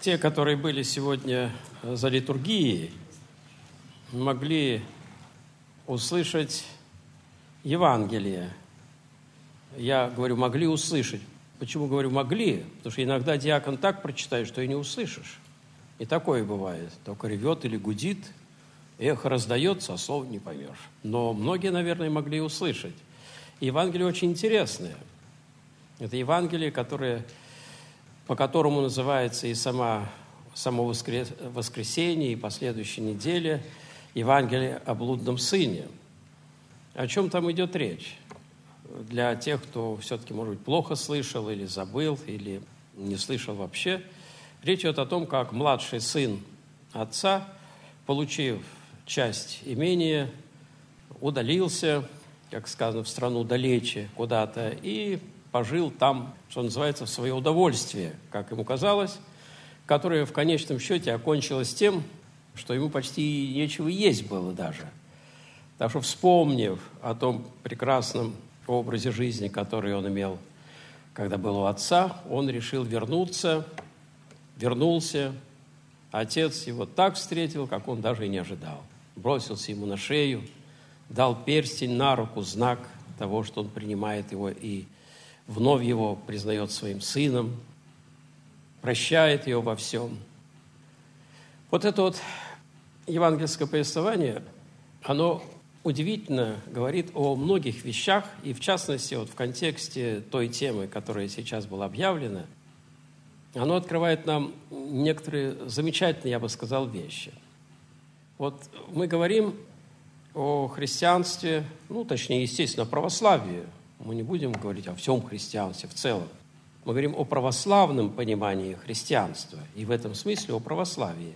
Те, которые были сегодня за литургией, могли услышать Евангелие. Я говорю, могли услышать. Почему говорю могли? Потому что иногда диакон так прочитает, что и не услышишь. И такое бывает. Только ревет или гудит, эхо раздается, а слов не поймешь. Но многие, наверное, могли услышать. И Евангелие очень интересное. Это Евангелие, по которому называется и само воскресенье, и последующая неделя Евангелие о блудном сыне. О чем там идет речь? Для тех, кто все-таки, может быть, плохо слышал или забыл, или не слышал вообще, речь идет о том, как младший сын отца, получив часть имения, удалился, как сказано, в страну далече куда-то, и пожил там, что называется, в свое удовольствие, как ему казалось, которое в конечном счете окончилось тем, что ему почти нечего есть было даже. Так что, вспомнив о том прекрасном образе жизни, который он имел, когда был у отца, он решил вернуться. Отец его так встретил, как он даже и не ожидал. Бросился ему на шею, дал перстень на руку, знак того, что он принимает его и вновь его признает своим сыном, прощает его во всем. Вот это вот евангельское повествование, оно удивительно говорит о многих вещах, и в частности, вот в контексте той темы, которая сейчас была объявлена, оно открывает нам некоторые замечательные, я бы сказал, вещи. Вот мы говорим о христианстве, точнее, естественно, о православии. Мы не будем говорить о всем христианстве в целом. Мы говорим о православном понимании христианства, и в этом смысле о православии.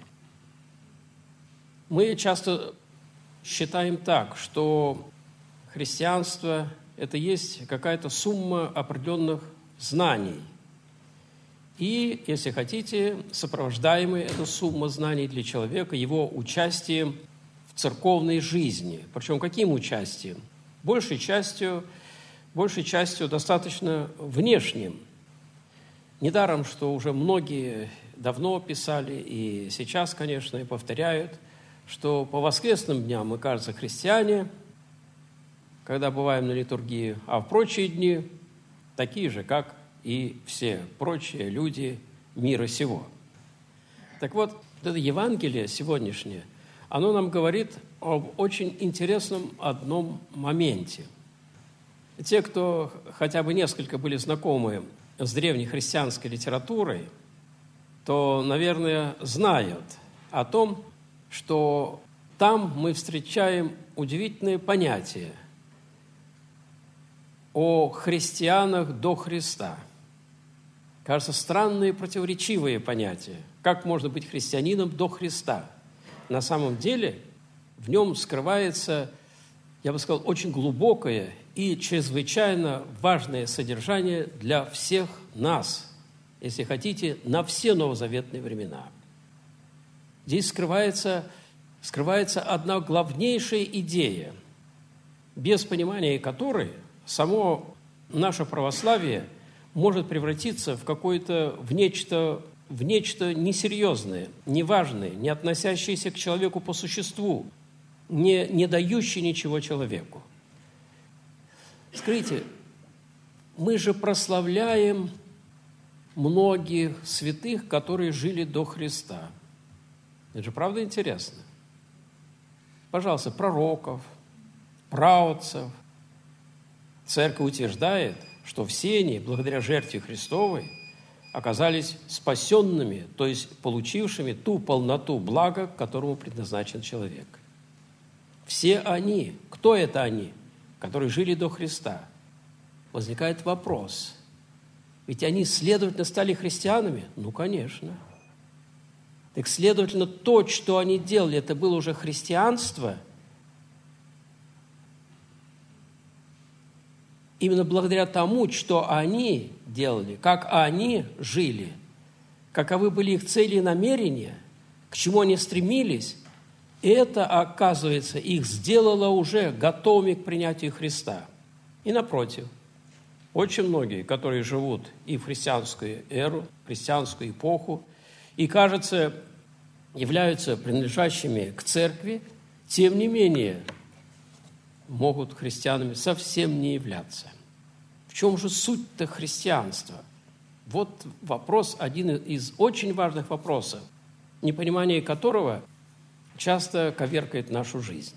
Мы часто считаем так, что христианство – это есть какая-то сумма определенных знаний. И, если хотите, сопровождаемая эта сумма знаний для человека его участием в церковной жизни. Причем каким участием? Большей частью достаточно внешним. Недаром, что уже многие давно писали, и сейчас, конечно, и повторяют, что по воскресным дням мы, кажется, христиане, когда бываем на литургии, а в прочие дни такие же, как и все прочие люди мира сего. Так вот, это Евангелие сегодняшнее, оно нам говорит об очень интересном одном моменте. Те, кто хотя бы несколько были знакомы с древнехристианской литературой, то, наверное, знают о том, что там мы встречаем удивительное понятие о христианах до Христа. Кажется, странные противоречивые понятия. Как можно быть христианином до Христа? На самом деле в нем скрывается, я бы сказал, очень глубокое и чрезвычайно важное содержание для всех нас, если хотите, на все новозаветные времена. Здесь скрывается одна главнейшая идея, без понимания которой само наше православие может превратиться в нечто несерьезное, неважное, не относящееся к человеку по существу, не дающее ничего человеку. Скажите, мы же прославляем многих святых, которые жили до Христа. Это же правда интересно. Пожалуйста, пророков, праотцев. Церковь утверждает, что все они, благодаря жертве Христовой, оказались спасенными, то есть получившими ту полноту блага, к которому предназначен человек. Все они, кто это они, которые жили до Христа? Возникает вопрос. Ведь они, следовательно, стали христианами? Конечно. Так, следовательно, то, что они делали, это было уже христианство. Именно благодаря тому, что они делали, как они жили, каковы были их цели и намерения, к чему они стремились, это, оказывается, их сделало уже готовыми к принятию Христа. И напротив, очень многие, которые живут и в христианскую эру, в христианскую эпоху, и, кажется, являются принадлежащими к церкви, тем не менее могут христианами совсем не являться. В чем же суть-то христианства? Вот вопрос, один из очень важных вопросов, непонимание которого часто коверкает нашу жизнь.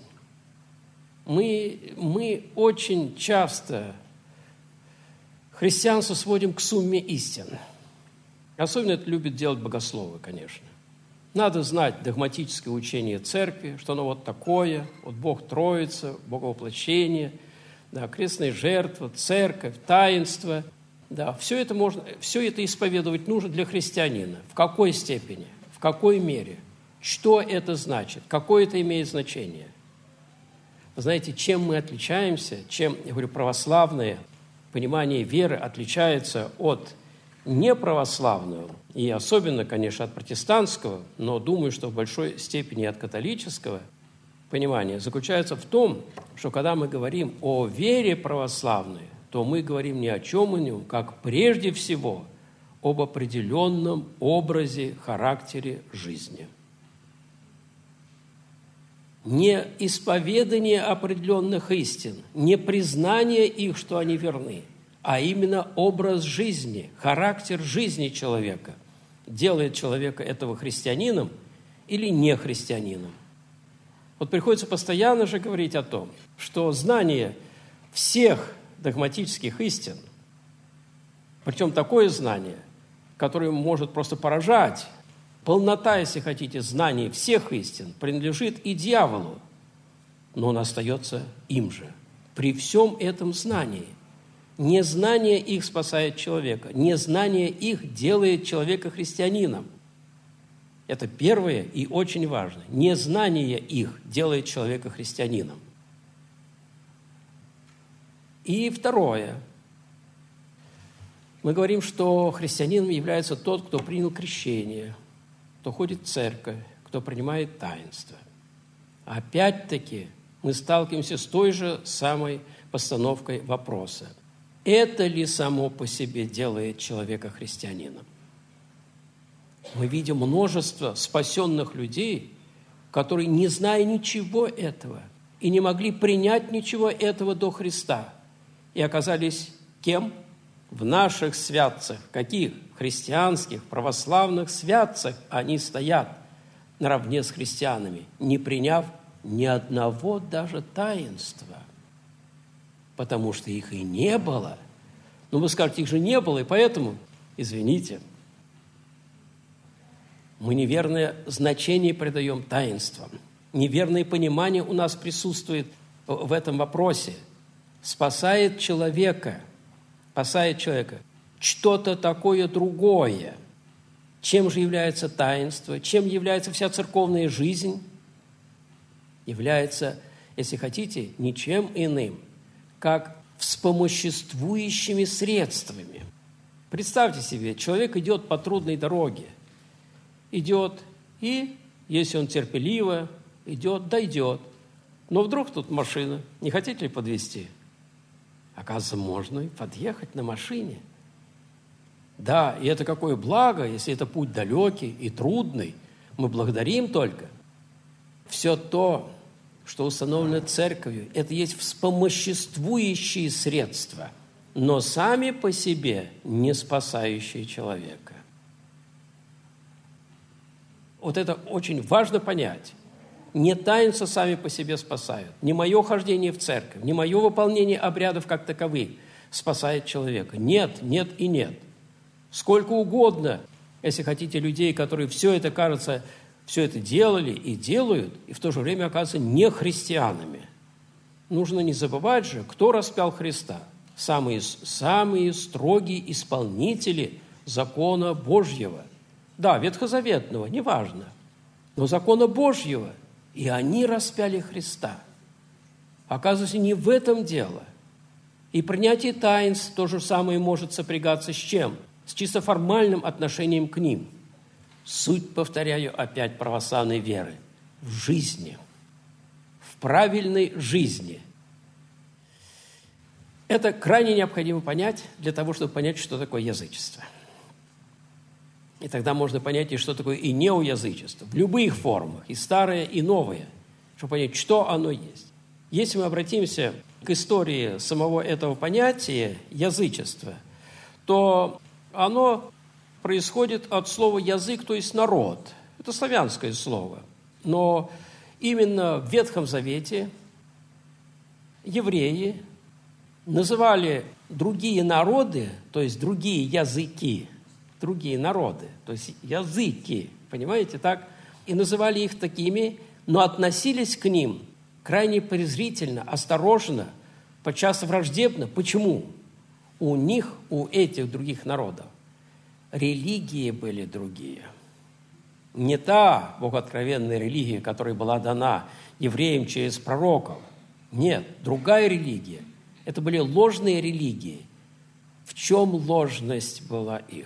Мы очень часто христианство сводим к сумме истин. Особенно это любят делать богословы, конечно. Надо знать догматическое учение церкви, что оно вот такое, вот Бог Троица, Боговоплощение, да, крестная жертва, церковь, таинство. Да, все это исповедовать нужно для христианина. В какой степени, в какой мере, что это значит, какое это имеет значение. Вы знаете, чем мы отличаемся, чем, я говорю, православное понимание веры отличается от неправославного, и особенно, конечно, от протестантского, но думаю, что в большой степени от католического понимания, заключается в том, что когда мы говорим о вере православной, то мы говорим ни о чем ином, как прежде всего об определенном образе, характере жизни. Не исповедание определенных истин, не признание их, что они верны, а именно образ жизни, характер жизни человека делает человека этого христианином или не христианином. Вот приходится постоянно же говорить о том, что знание всех догматических истин, причем такое знание, которое может просто поражать, полнота, если хотите, знаний всех истин принадлежит и дьяволу, но он остается им же. При всем этом знании незнание их спасает человека, незнание их делает человека христианином. Это первое и очень важно. Незнание их делает человека христианином. И второе. Мы говорим, что христианином является тот, кто принял крещение, кто ходит в церковь, кто принимает таинство. Опять-таки мы сталкиваемся с той же самой постановкой вопроса. Это ли само по себе делает человека христианином? Мы видим множество спасенных людей, которые, не зная ничего этого, и не могли принять ничего этого до Христа, и оказались кем? В наших святцах. Каких? Христианских, православных святцах они стоят наравне с христианами, не приняв ни одного даже таинства, потому что их и не было. Но вы скажете, их же не было, и поэтому, извините, мы неверное значение придаем таинствам. Неверное понимание у нас присутствует в этом вопросе. Спасает человека что-то такое другое. Чем же является таинство? Чем является вся церковная жизнь? Является, если хотите, ничем иным, как вспомоществующими средствами. Представьте себе, человек идет по трудной дороге, идет, и, если он терпеливо идет, дойдет. Но вдруг тут машина, не хотите ли подвезти? Оказывается, можно и подъехать на машине. Да, и это какое благо, если это путь далекий и трудный. Мы благодарим только. Все то, что установлено церковью, это есть вспомоществующие средства, но сами по себе не спасающие человека. Вот это очень важно понять. Не таинства сами по себе спасают. Не мое хождение в церковь, не мое выполнение обрядов как таковых спасает человека. Нет, нет и нет. Сколько угодно, если хотите, людей, которые все это, кажется, все это делали и делают, и в то же время оказываются не христианами. Нужно не забывать же, кто распял Христа. Самые строгие исполнители закона Божьего. Да, ветхозаветного, неважно, но закона Божьего. И они распяли Христа. Оказывается, не в этом дело. И принятие таинств то же самое может сопрягаться с чем? С чисто формальным отношением к ним. Суть, повторяю, опять православной веры. В жизни. В правильной жизни. Это крайне необходимо понять для того, чтобы понять, что такое язычество. И тогда можно понять, и что такое и неоязычество в любых формах, и старое, и новое, чтобы понять, что оно есть. Если мы обратимся к истории самого этого понятия язычества, то оно происходит от слова «язык», то есть «народ». Это славянское слово. Но именно в Ветхом Завете евреи называли другие народы, то есть другие языки, другие народы, то есть языки, понимаете, так? И называли их такими, но относились к ним крайне презрительно, осторожно, подчас враждебно. Почему? У них, у этих других народов, религии были другие. Не та богооткровенная религия, которая была дана евреям через пророков. Нет, другая религия. Это были ложные религии. В чем ложность была их?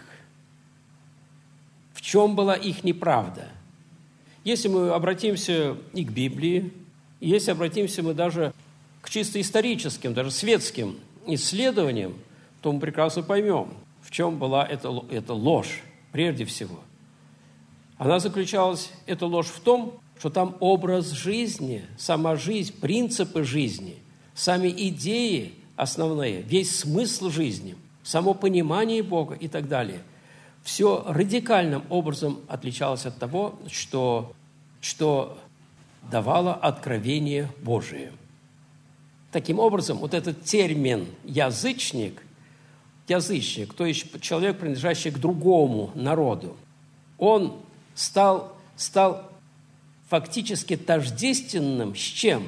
В чем была их неправда? Если мы обратимся и к Библии, если обратимся мы даже к чисто историческим, даже светским исследованиям, то мы прекрасно поймем, в чем была эта ложь прежде всего. Она заключалась, эта ложь, в том, что там образ жизни, сама жизнь, принципы жизни, сами идеи основные, весь смысл жизни, само понимание Бога и так далее, все радикальным образом отличалось от того, что давало откровение Божие. Таким образом, вот этот термин «язычник», то есть человек, принадлежащий к другому народу, он стал фактически тождественным с чем?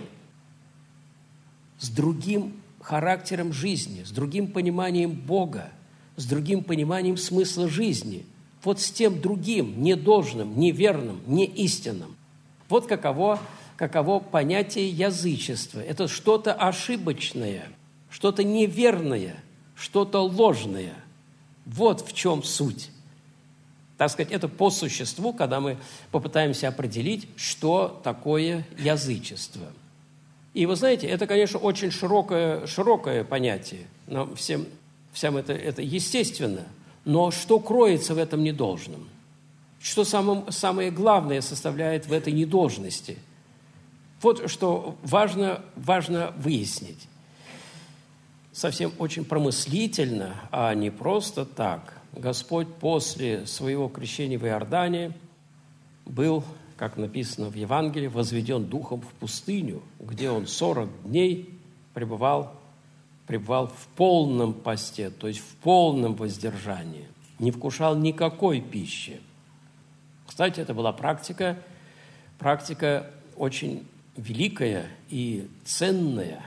С другим характером жизни, с другим пониманием Бога, с другим пониманием смысла жизни. Вот с тем другим, недолжным, неверным, неистинным. Вот каково понятие язычества. Это что-то ошибочное, что-то неверное, что-то ложное. Вот в чем суть. Так сказать, это по существу, когда мы попытаемся определить, что такое язычество. И вы знаете, это, конечно, очень широкое понятие. Нам всем это естественно. Но что кроется в этом недолжном? Что самое главное составляет в этой недолжности? Вот что важно выяснить. Совсем очень промыслительно, а не просто так. Господь после своего крещения в Иордане был, как написано в Евангелии, возведен Духом в пустыню, где Он 40 дней пребывал в полном посте, то есть в полном воздержании, не вкушал никакой пищи. Кстати, это была практика очень великая и ценная,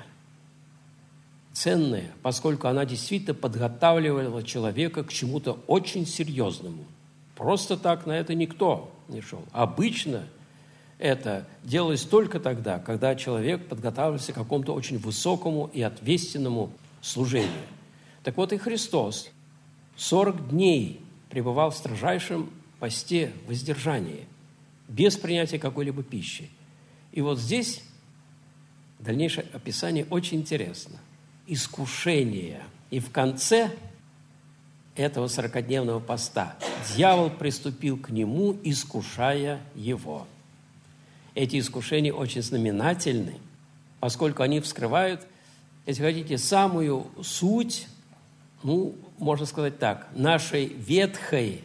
поскольку она действительно подготавливала человека к чему-то очень серьезному. Просто так на это никто не шел. Обычно это делалось только тогда, когда человек подготавливался к какому-то очень высокому и ответственному служению. Так вот и Христос 40 дней пребывал в строжайшем посте, воздержании, без принятия какой-либо пищи. И вот здесь дальнейшее описание очень интересно. Искушение. И в конце этого 40-дневного поста дьявол приступил к нему, искушая его. Эти искушения очень знаменательны, поскольку они вскрывают, если хотите, самую суть, можно сказать так, нашей ветхой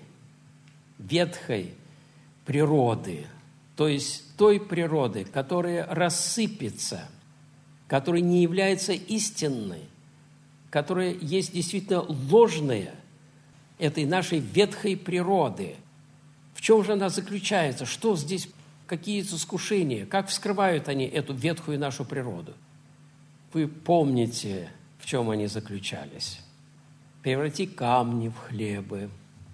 природы, то есть той природы, которая рассыпется, которая не является истинной, которая есть действительно ложная, этой нашей ветхой природы. В чем же она заключается? Что здесь, какие искушения? Как вскрывают они эту ветхую нашу природу? Вы помните, в чем они заключались? Преврати камни в хлебы.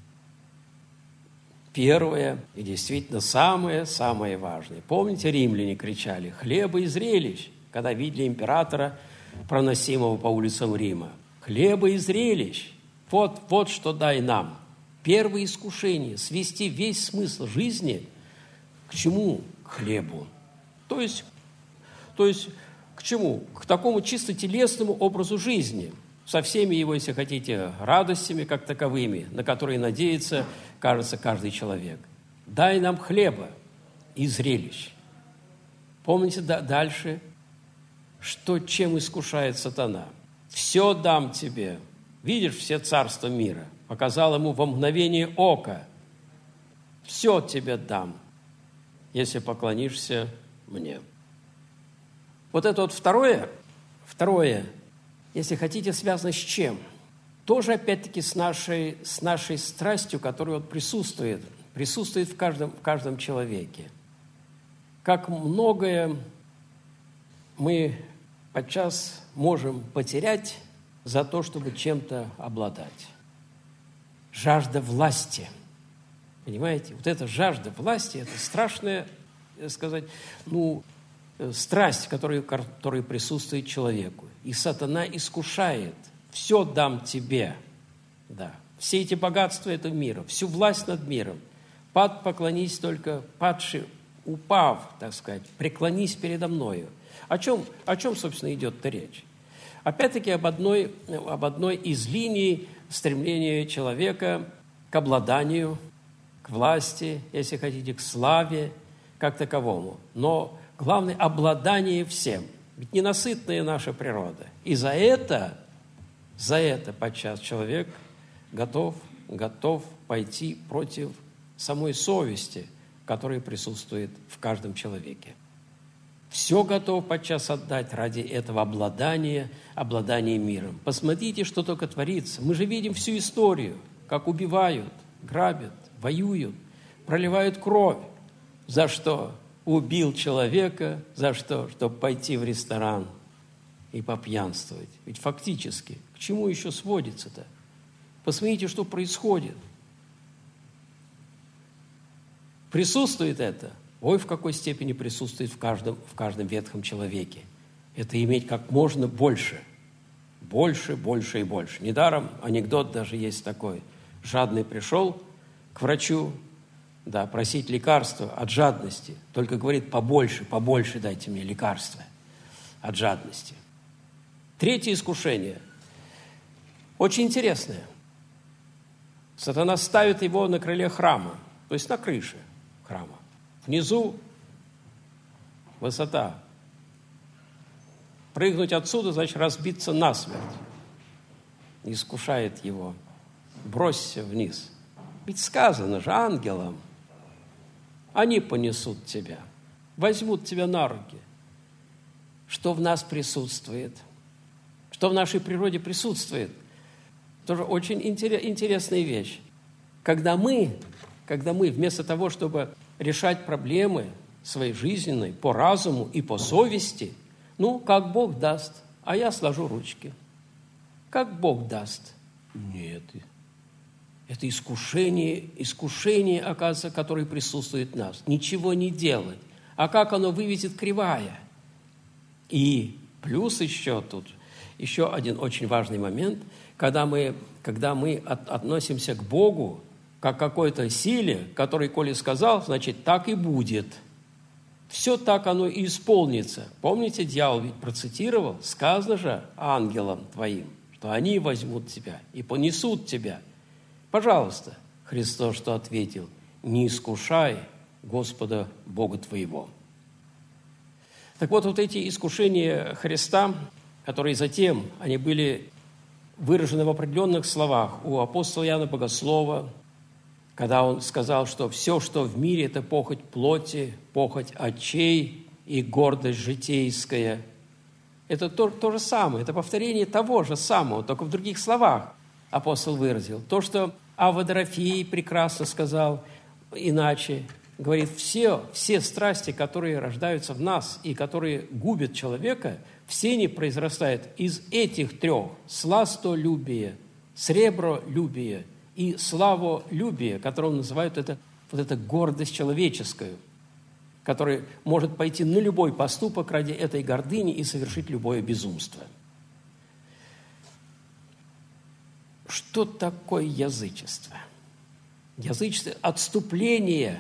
Первое и действительно самое важное. Помните, римляне кричали «хлеба и зрелищ», когда видели императора, проносимого по улицам Рима. «Хлеба и зрелищ». Вот что дай нам. Первое искушение – свести весь смысл жизни к чему? К хлебу. То есть к чему? К такому чисто телесному образу жизни, со всеми его, если хотите, радостями как таковыми, на которые надеется кажется, каждый человек. Дай нам хлеба и зрелищ. Помните дальше, чем искушает сатана? Все дам тебе. Видишь все царства мира. Показал ему во мгновение ока. Все тебе дам, если поклонишься мне. Вот это вот второе, если хотите, связано с чем? Тоже, опять-таки, с нашей страстью, которая вот присутствует в каждом человеке. Как многое мы подчас можем потерять за то, чтобы чем-то обладать. Жажда власти. Понимаете? Вот эта жажда власти, это страшная, сказать, страсть, которая присутствует человеку. И сатана искушает. Все дам тебе. Да. Все эти богатства этого мира, всю власть над миром. Поклонись только, падший, упав, так сказать, преклонись передо мною. О чем, собственно, идет-то речь? Опять-таки об одной из линий стремления человека к обладанию, к власти, если хотите, к славе как таковому. Но главное – обладание всем. Ведь ненасытная наша природа. И за это подчас человек готов пойти против самой совести, которая присутствует в каждом человеке. Все готов подчас отдать ради этого обладания миром. Посмотрите, что только творится. Мы же видим всю историю, как убивают, грабят, воюют, проливают кровь. За что? Убил человека. За что? Чтобы пойти в ресторан и попьянствовать. Ведь фактически, к чему еще сводится-то? Посмотрите, что происходит. Присутствует это. Ой, в какой степени присутствует в каждом ветхом человеке. Это иметь как можно больше. Больше, больше и больше. Недаром анекдот даже есть такой. Жадный пришел к врачу, просить лекарства от жадности. Только говорит, побольше дайте мне лекарства от жадности. Третье искушение. Очень интересное. Сатана ставит его на крыле храма, то есть на крыше храма. Внизу высота. Прыгнуть отсюда, значит, разбиться насмерть. Искушает его. Бросься вниз. Ведь сказано же ангелам, они понесут тебя, возьмут тебя на руки. Что в нас присутствует? Что в нашей природе присутствует? Тоже очень интересная вещь. Когда мы вместо того, чтобы решать проблемы своей жизненной по разуму и по совести, как Бог даст, а я сложу ручки. Как Бог даст. Нет. Это искушение, оказывается, которое присутствует в нас. Ничего не делать. А как оно выведет кривая? И плюс еще один очень важный момент, когда мы относимся к Богу, как к какой-то силе, который, коли сказал, значит, так и будет. Все так оно и исполнится. Помните, дьявол ведь процитировал, сказано же ангелам твоим, что они возьмут тебя и понесут тебя. Пожалуйста, Христос что ответил? Не искушай Господа Бога твоего. Так вот эти искушения Христа, которые затем, они были выражены в определенных словах у апостола Иоанна Богослова, когда он сказал, что все, что в мире, это похоть плоти, похоть очей и гордость житейская. Это то же самое, это повторение того же самого, только в других словах апостол выразил. То, что Водорофей прекрасно сказал иначе, говорит, все страсти, которые рождаются в нас и которые губят человека, все они произрастают из этих трех: сластолюбие, сребролюбие и славолюбие, которое называют это гордость человеческую, которая может пойти на любой поступок ради этой гордыни и совершить любое безумство. Что такое язычество? Язычество – отступление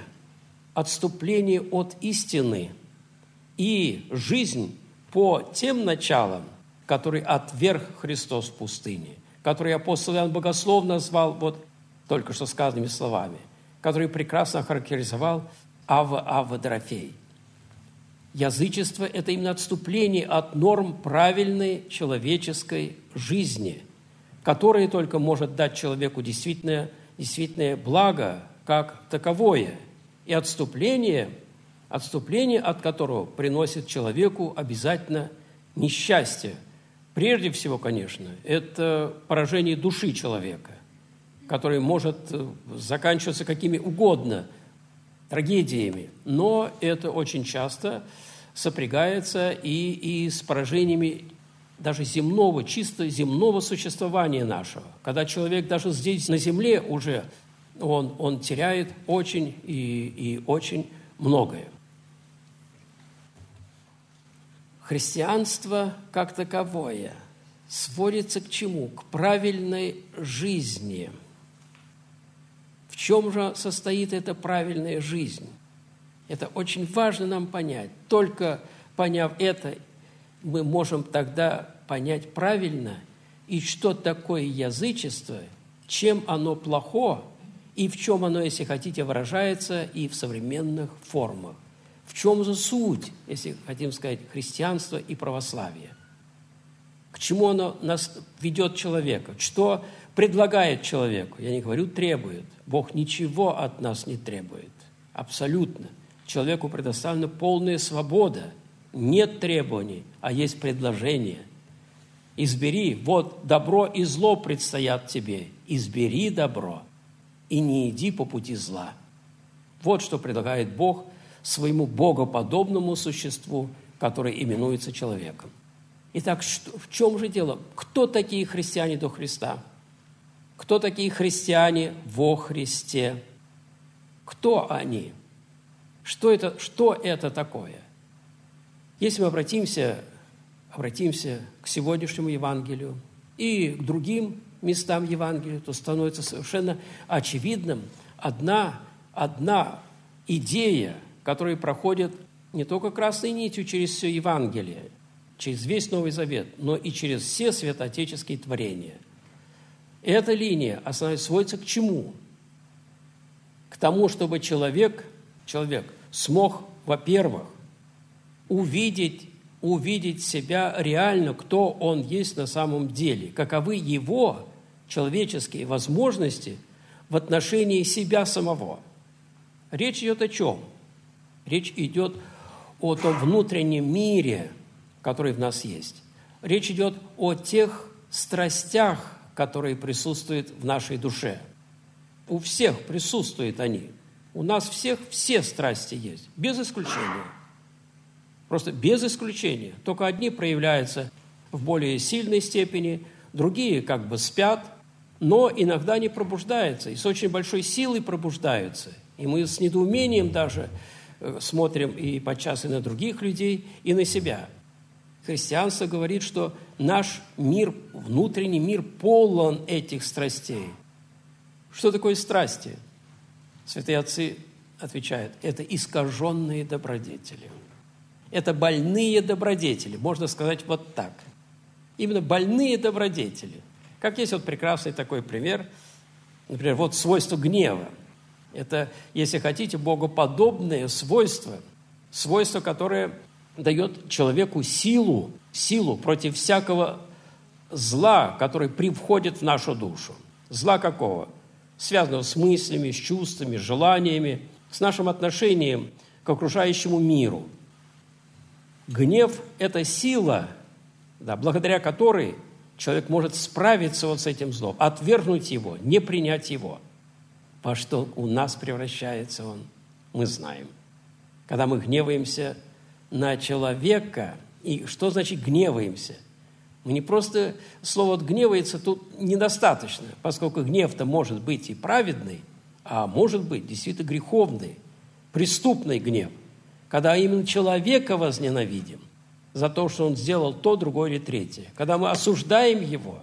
от истины и жизнь по тем началам, которые отверг Христос в пустыне, которые апостол Иоанн Богослов назвал только что сказанными словами. который прекрасно охарактеризовал Ава Дорофей. Язычество – это именно отступление от норм правильной человеческой жизни, которая только может дать человеку действительное благо как таковое, и отступление, от которого приносит человеку обязательно несчастье. Прежде всего, конечно, это поражение души человека, которое может заканчиваться какими угодно трагедиями, но это очень часто сопрягается и с поражениями даже земного, чисто земного существования нашего. Когда человек даже здесь, на земле, уже он теряет очень и очень многое. Христианство как таковое сводится к чему? К правильной жизни. В чем же состоит эта правильная жизнь? Это очень важно нам понять. Только поняв это, мы можем тогда понять правильно, и что такое язычество, чем оно плохо, и в чем оно, если хотите, выражается и в современных формах. В чем же суть, если хотим сказать, христианства и православия? К чему оно нас ведет человека? Что предлагает человеку? Я не говорю требует. Бог ничего от нас не требует. Абсолютно. Человеку предоставлена полная свобода. Нет требований, а есть предложение. Избери, вот добро и зло предстоят тебе. Избери добро и не иди по пути зла. Вот что предлагает Бог своему богоподобному существу, которое именуется человеком. Итак, в чем же дело? Кто такие христиане до Христа? Кто такие христиане во Христе? Кто они? Что это такое? Если мы обратимся к сегодняшнему Евангелию и к другим местам Евангелия, то становится совершенно очевидным одна идея, которая проходит не только красной нитью через все Евангелие, через весь Новый Завет, но и через все святоотеческие творения. Эта линия основная сводится к чему? К тому, чтобы человек смог, во-первых, увидеть себя реально, кто он есть на самом деле, каковы его человеческие возможности в отношении себя самого. Речь идет о чем? Речь идет о том внутреннем мире, который в нас есть. Речь идет о тех страстях, которые присутствуют в нашей душе. У всех присутствуют они. У нас всех все страсти есть, без исключения. Просто без исключения. Только одни проявляются в более сильной степени, другие как бы спят, но иногда не пробуждаются, и с очень большой силой пробуждаются. И мы с недоумением даже смотрим и подчас и на других людей, и на себя. Христианство говорит, что наш мир, внутренний мир полон этих страстей. Что такое страсти? Святые отцы отвечают, это искаженные добродетели. Это больные добродетели, можно сказать вот так. Именно больные добродетели. Как есть вот прекрасный такой пример, например, вот свойство гнева. Это, если хотите, богоподобное свойство, которое дает человеку силу против всякого зла, который привходит в нашу душу. Зла какого? Связанного с мыслями, с чувствами, с желаниями, с нашим отношением к окружающему миру. Гнев – это сила, благодаря которой человек может справиться вот с этим злом, отвергнуть его, не принять его. Во что у нас превращается он, мы знаем. Когда мы гневаемся на человека, и что значит гневаемся? Мы не просто, слово «гневается» тут недостаточно, поскольку гнев-то может быть и праведный, а может быть действительно греховный, преступный гнев, когда именно человека возненавидим за то, что он сделал то, другое или третье. Когда мы осуждаем его.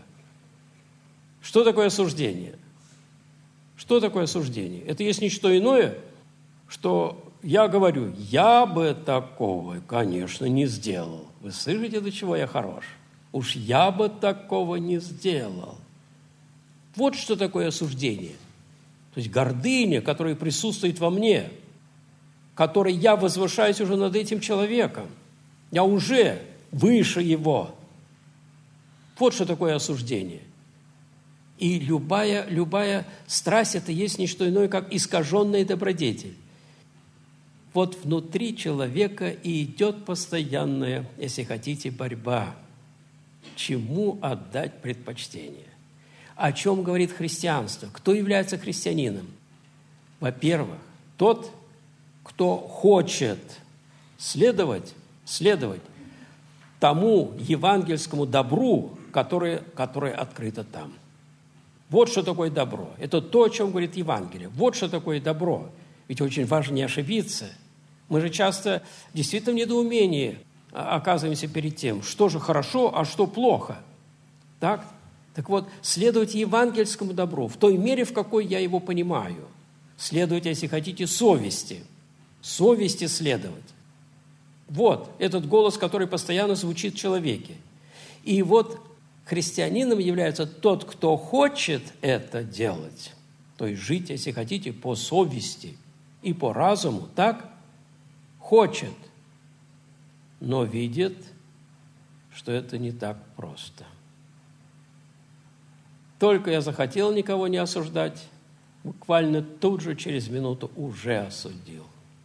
Что такое осуждение? Что такое осуждение? Это есть ничто иное, что я говорю, я бы такого, конечно, не сделал. Вы слышите, до чего я хорош? Уж я бы такого не сделал. Вот что такое осуждение. То есть гордыня, которая присутствует во мне, которой я возвышаюсь уже над этим человеком. Я уже выше его. Вот что такое осуждение. И любая страсть – это есть не что иное, как искаженная добродетель. Вот внутри человека и идет постоянная, если хотите, борьба. Чему отдать предпочтение? О чем говорит христианство? Кто является христианином? Во-первых, тот, кто хочет следовать тому евангельскому добру, которое открыто там. Вот что такое добро. Это то, о чем говорит Евангелие. Вот что такое добро. Ведь очень важно не ошибиться. Мы же часто действительно в недоумении оказываемся перед тем, что же хорошо, а что плохо. Так? Так вот, следовать евангельскому добру в той мере, в какой я его понимаю. Следовать, если хотите, совести. Совести следовать. Вот этот голос, который постоянно звучит в человеке. И вот христианином является тот, кто хочет это делать. То есть жить, если хотите, по совести и по разуму. Так? Хочет, но видит, что это не так просто. Только я захотел никого не осуждать, буквально тут же, через минуту, уже осудил.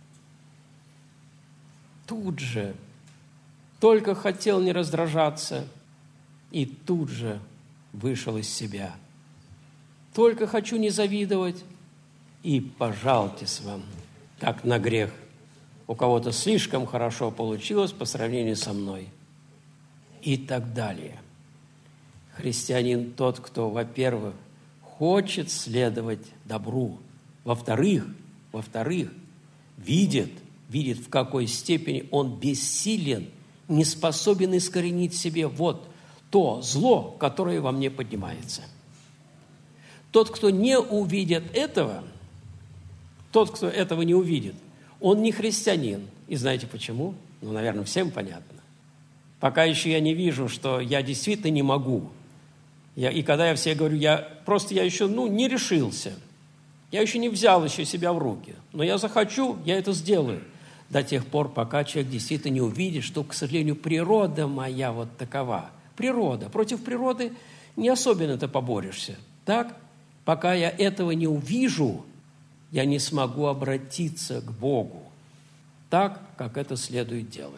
Тут же. Только хотел не раздражаться, и тут же вышел из себя. Только хочу не завидовать, и пожалтесь вам, как на грех. У кого-то слишком хорошо получилось по сравнению со мной. И так далее. Христианин тот, кто, во-первых, хочет следовать добру. Во-вторых, видит, в какой степени он бессилен, не способен искоренить в себе вот то зло, которое во мне поднимается. Тот, кто не увидит этого, тот, кто этого не увидит, он не христианин. И знаете почему? Ну, наверное, всем понятно. Пока еще я не вижу, что я действительно не могу. И когда я все говорю, я еще не решился. Я еще не взял еще себя в руки. Но я захочу, я это сделаю. До тех пор, пока человек действительно не увидит, что, к сожалению, природа моя вот такова. Природа. Против природы не особенно-то поборешься. Так? Пока я этого не увижу, я не смогу обратиться к Богу так, как это следует делать.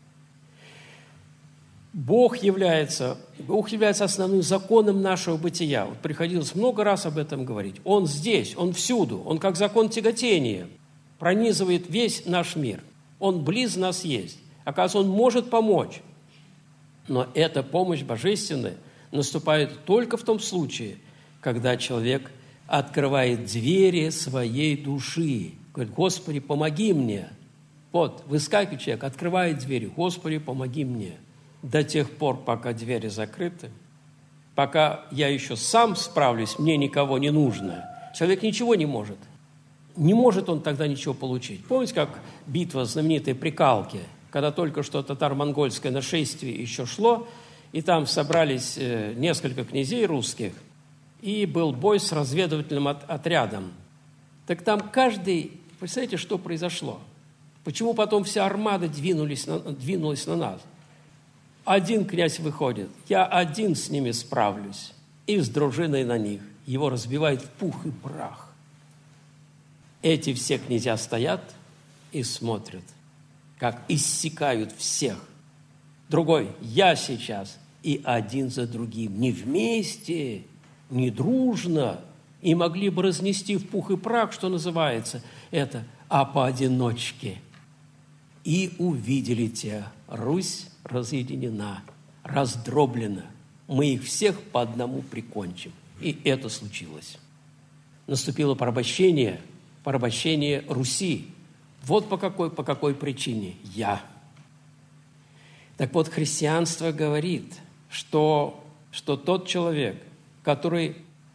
Бог является основным законом нашего бытия. Вот приходилось много раз об этом говорить. Он здесь, Он всюду. Он как закон тяготения пронизывает весь наш мир. Он близ нас есть. Оказывается, Он может помочь. Но эта помощь божественная наступает только в том случае, когда человек открывает двери своей души. Говорит, Господи, помоги мне. Вот, выскакивает человек, открывает двери. Господи, помоги мне. До тех пор, пока двери закрыты, пока я еще сам справлюсь, мне никого не нужно, человек ничего не может. Не может он тогда ничего получить. Помните, как битва знаменитой при Калке, когда только что татаро-монгольское нашествие еще шло, и там собрались несколько князей русских, и был бой с разведывательным отрядом. Так там каждый... Представляете, что произошло? Почему потом вся армада двинулась на нас? Один князь выходит, я один с ними справлюсь, и с дружиной на них. Его разбивает в пух и прах. Эти все князья стоят и смотрят, как иссякают всех. Другой, я сейчас, и один за другим, не вместе, не дружно, и могли бы разнести в пух и прах, что называется это, а поодиночке. И увидели те, Русь разъединена, раздроблена. Мы их всех по одному прикончим. И это случилось. Наступило порабощение Руси. Вот по какой причине? Я. Так вот, христианство говорит, что тот человек, который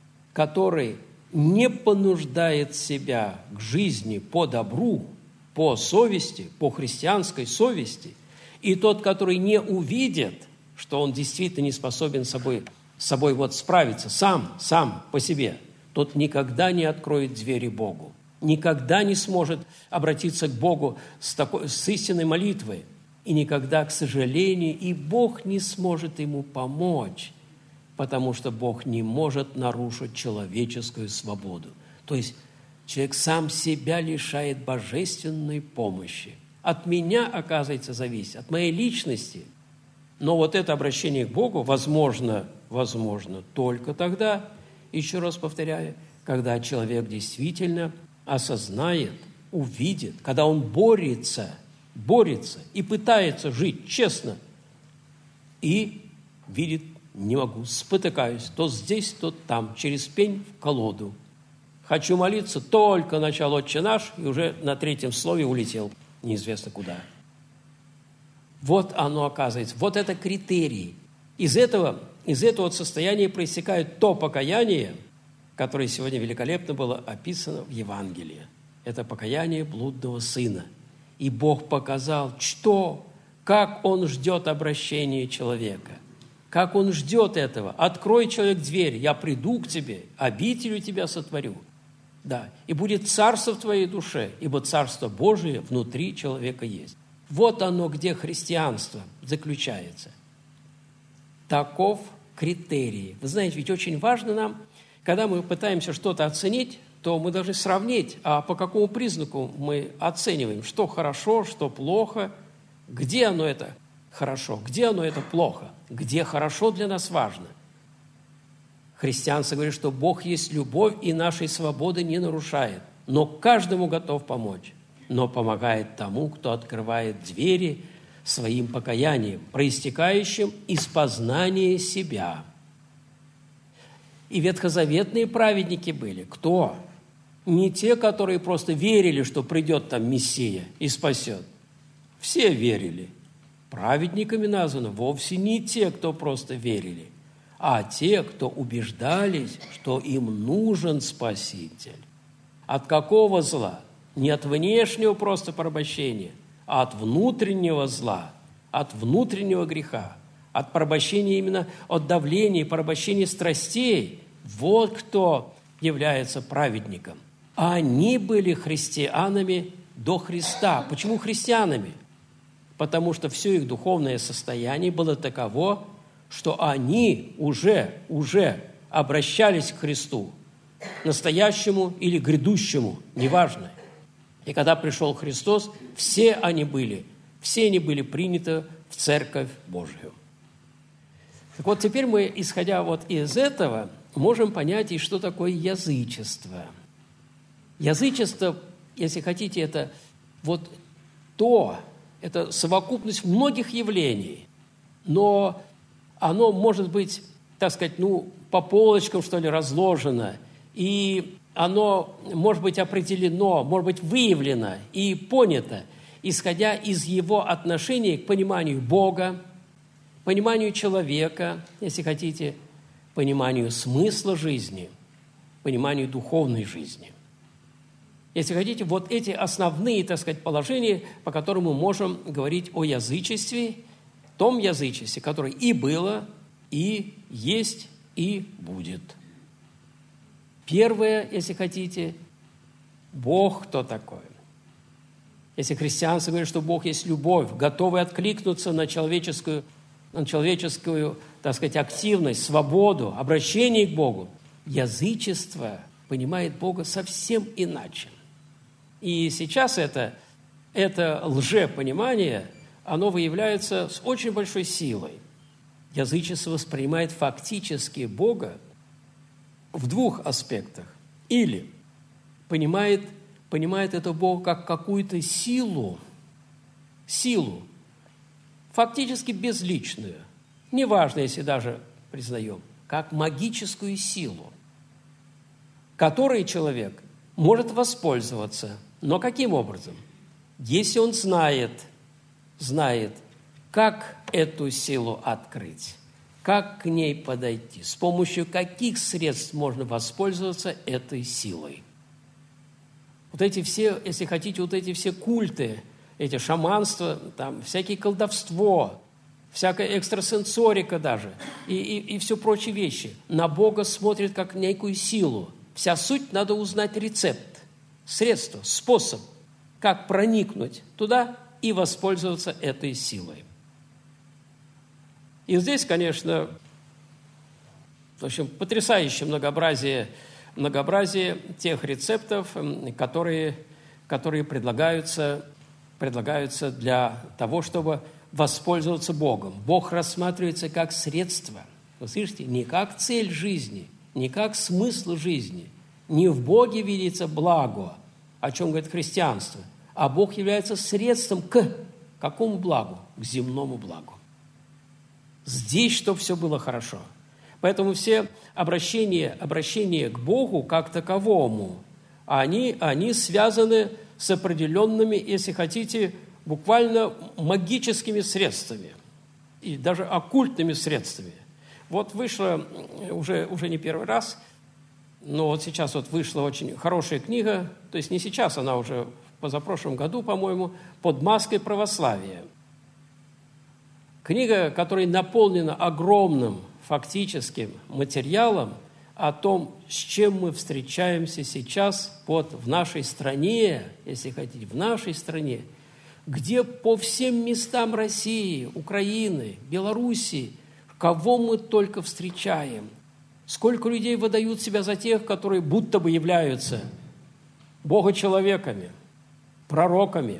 не понуждает себя к жизни по добру, по совести, по христианской совести, и тот, который не увидит, что он действительно не способен с собой вот справиться сам по себе, тот никогда не откроет двери Богу, никогда не сможет обратиться к Богу с истинной молитвой, и никогда, к сожалению, и Бог не сможет ему помочь, потому что Бог не может нарушить человеческую свободу. То есть человек сам себя лишает божественной помощи. От меня, оказывается, зависит, от моей личности. Но вот это обращение к Богу возможно только тогда, еще раз повторяю, когда человек действительно осознает, увидит, когда он борется и пытается жить честно, и видит, не могу, спотыкаюсь, то здесь, то там, через пень в колоду. Хочу молиться, только начал «Отче наш», и уже на третьем слове улетел неизвестно куда. Вот оно оказывается, вот это критерий. Из этого состояния проистекает то покаяние, которое сегодня великолепно было описано в Евангелии. Это покаяние блудного сына. И Бог показал, как Он ждет обращения человека, как Он ждет этого. Открой, человек, дверь, я приду к тебе, обитель у тебя сотворю. Да, и будет царство в твоей душе, ибо царство Божие внутри человека есть. Вот оно, где христианство заключается. Таков критерий. Вы знаете, ведь очень важно нам, когда мы пытаемся что-то оценить, то мы должны сравнить, а по какому признаку мы оцениваем, что хорошо, что плохо, где оно это хорошо, где оно это плохо, где хорошо для нас важно. Христианство говорит, что Бог есть любовь и нашей свободы не нарушает, но каждому готов помочь, но помогает тому, кто открывает двери своим покаянием, проистекающим из познания себя. И ветхозаветные праведники были. Кто? Не те, которые просто верили, что придет там Мессия и спасет. Все верили. Праведниками названы вовсе не те, кто просто верили, а те, кто убеждались, что им нужен Спаситель. От какого зла? Не от внешнего просто порабощения, а от внутреннего зла, от внутреннего греха, от порабощения именно, от давления, порабощения страстей. Вот кто является праведником. Они были христианами до Христа. Почему христианами? Потому что все их духовное состояние было таково, что они уже обращались к Христу, настоящему или грядущему, неважно. И когда пришел Христос, все они были приняты в Церковь Божию. Так вот, теперь мы, исходя вот из этого, можем понять, и что такое язычество. Язычество, если хотите, это это совокупность многих явлений, но оно может быть, так сказать, по полочкам, что ли, разложено, и оно может быть определено, может быть выявлено и понято, исходя из его отношения к пониманию Бога, пониманию человека, если хотите, пониманию смысла жизни, пониманию духовной жизни. Если хотите, вот эти основные, так сказать, положения, по которым мы можем говорить о язычестве, том язычестве, которое и было, и есть, и будет. Первое, если хотите, Бог кто такой? Если христианство говорит, что Бог есть любовь, готовый откликнуться на человеческую, так сказать, активность, свободу, обращение к Богу, язычество понимает Бога совсем иначе. И сейчас это лжепонимание, оно выявляется с очень большой силой. Язычество воспринимает фактически Бога в двух аспектах. Или понимает это Бога как какую-то силу, фактически безличную, неважно, если даже признаем, как магическую силу, которой человек может воспользоваться. Но каким образом? Если он знает, как эту силу открыть, как к ней подойти, с помощью каких средств можно воспользоваться этой силой. Вот эти все, если хотите, вот эти все культы, эти шаманства, там, всякие колдовство, всякая экстрасенсорика даже, и все прочие вещи, на Бога смотрят как некую силу, Вся суть – надо узнать рецепт, средство, способ, как проникнуть туда и воспользоваться этой силой. И здесь, конечно, в общем, потрясающее многообразие тех рецептов, которые предлагаются для того, чтобы воспользоваться Богом. Бог рассматривается как средство. Вы слышите? Не как цель жизни, не как смысл жизни. Не в Боге видится благо, о чем говорит христианство, а Бог является средством к какому благу? К земному благу. Здесь, чтобы все было хорошо. Поэтому все обращения к Богу как таковому, они связаны с определенными, если хотите, буквально магическими средствами и даже оккультными средствами. Вот вышла уже не первый раз, но вот сейчас вот вышла очень хорошая книга, то есть не сейчас, она уже в позапрошлом году, по-моему, «Под маской православия». Книга, которая наполнена огромным фактическим материалом о том, с чем мы встречаемся сейчас в нашей стране, если хотите, в нашей стране, где по всем местам России, Украины, Белоруссии, кого мы только встречаем, сколько людей выдают себя за тех, которые будто бы являются богочеловеками, пророками,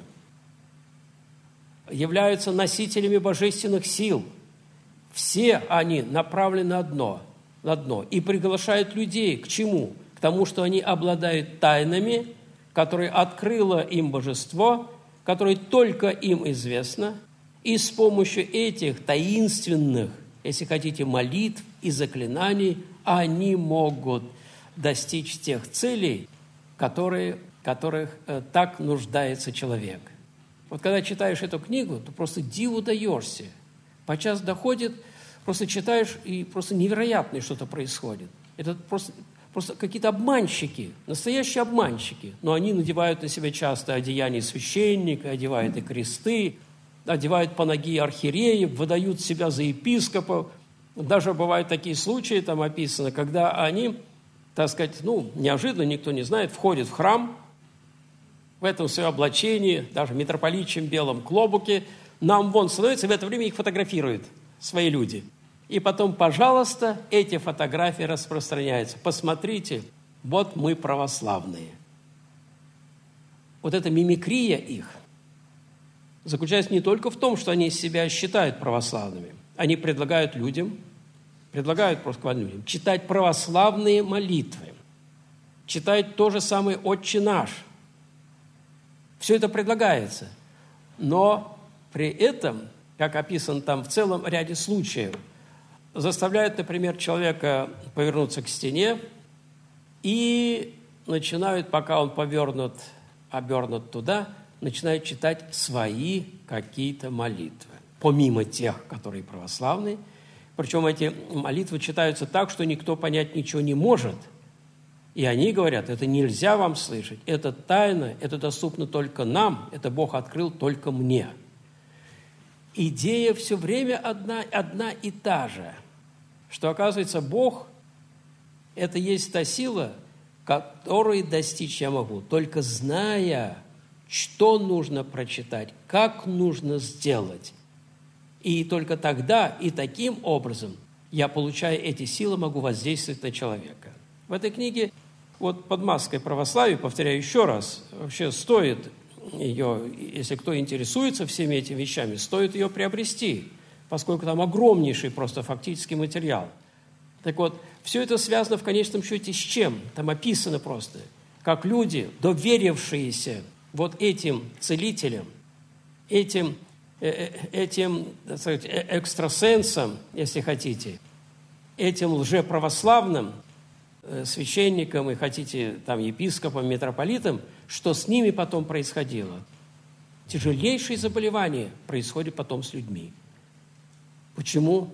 являются носителями божественных сил. Все они направлены на одно и приглашают людей к чему? К тому, что они обладают тайнами, которые открыло им божество, которое только им известно, и с помощью этих таинственных, если хотите, молитв и заклинаний они могут достичь тех целей, которых так нуждается человек. Вот когда читаешь эту книгу, то просто диву даешься. Подчас доходит, просто читаешь, и просто невероятное что-то происходит. Это просто какие-то обманщики, настоящие обманщики. Но они надевают на себя часто одеяния священника, одевают и кресты, одевают по ноги архиереев, выдают себя за епископов. Даже бывают такие случаи, там описано, когда они, так сказать, неожиданно, никто не знает, входят в храм, в этом своем облачении, даже митрополичьем белом клобуке, нам вон становится, и в это время их фотографируют свои люди. И потом, пожалуйста, эти фотографии распространяются. Посмотрите, вот мы православные. Вот эта мимикрия их заключается не только в том, что они себя считают православными. Они предлагают просто людям читать православные молитвы, читать то же самое «Отче наш». Все это предлагается. Но при этом, как описано там в целом ряде случаев, заставляют, например, человека повернуться к стене и начинают, пока он обернут туда, начинают читать свои какие-то молитвы, помимо тех, которые православные. Причем эти молитвы читаются так, что никто понять ничего не может. И они говорят, это нельзя вам слышать, это тайна, это доступно только нам, это Бог открыл только мне. Идея все время одна и та же, что, оказывается, Бог – это есть та сила, которой достичь я могу, только зная, что нужно прочитать, как нужно сделать. И только тогда и таким образом я, получая эти силы, могу воздействовать на человека. В этой книге, вот «Под маской православия», повторяю еще раз, вообще стоит ее, если кто интересуется всеми этими вещами, стоит ее приобрести, поскольку там огромнейший просто фактический материал. Так вот, все это связано в конечном счете с чем? Там описано просто, как люди, доверившиеся вот этим целителям, этим так сказать, экстрасенсам, если хотите, этим лжеправославным священникам и, хотите, там, епископам, митрополитам, что с ними потом происходило. Тяжелейшие заболевания происходят потом с людьми. Почему?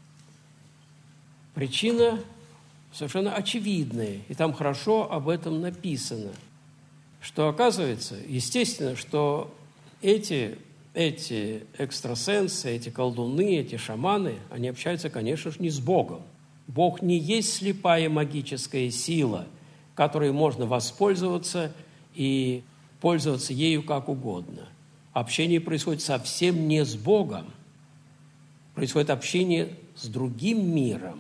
Причина совершенно очевидная, и там хорошо об этом написано, что, оказывается, естественно, что эти экстрасенсы, эти колдуны, эти шаманы, они общаются, конечно же, не с Богом. Бог не есть слепая магическая сила, которой можно воспользоваться и пользоваться ею как угодно. Общение происходит совсем не с Богом. Происходит общение с другим миром,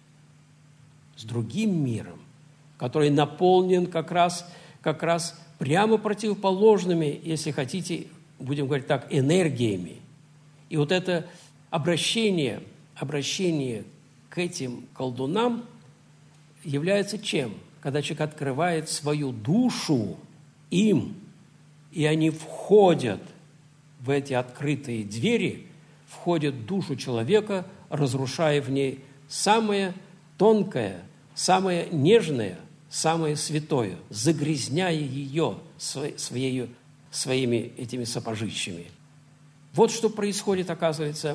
который наполнен как раз прямо противоположными, если хотите, будем говорить так, энергиями. И вот это обращение к этим колдунам является чем? Когда человек открывает свою душу им, и они входят в эти открытые двери, входят в душу человека, разрушая в ней самое тонкое, самое нежное, самое святое, загрязняя ее своими этими сапожищами. Вот что происходит, оказывается,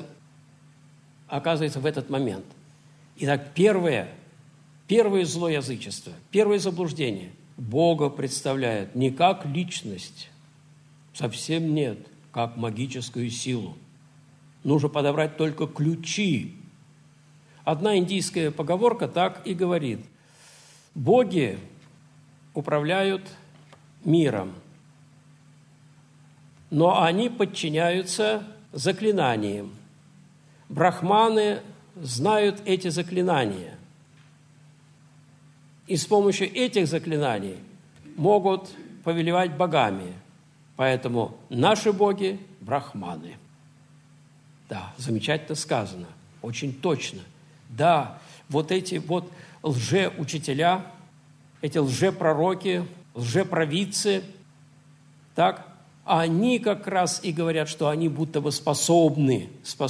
в этот момент. Итак, первое злоязычество, первое заблуждение. Бога представляют не как личность, совсем нет, как магическую силу. Нужно подобрать только ключи. Одна индийская поговорка так и говорит: боги управляют миром, но они подчиняются заклинаниям. Брахманы знают эти заклинания, и с помощью этих заклинаний могут повелевать богами. Поэтому наши боги – брахманы. Да, замечательно сказано, очень точно. Да, вот эти вот лжеучителя, эти лжепророки, лжепровидцы, так, они как раз и говорят, что они будто бы способны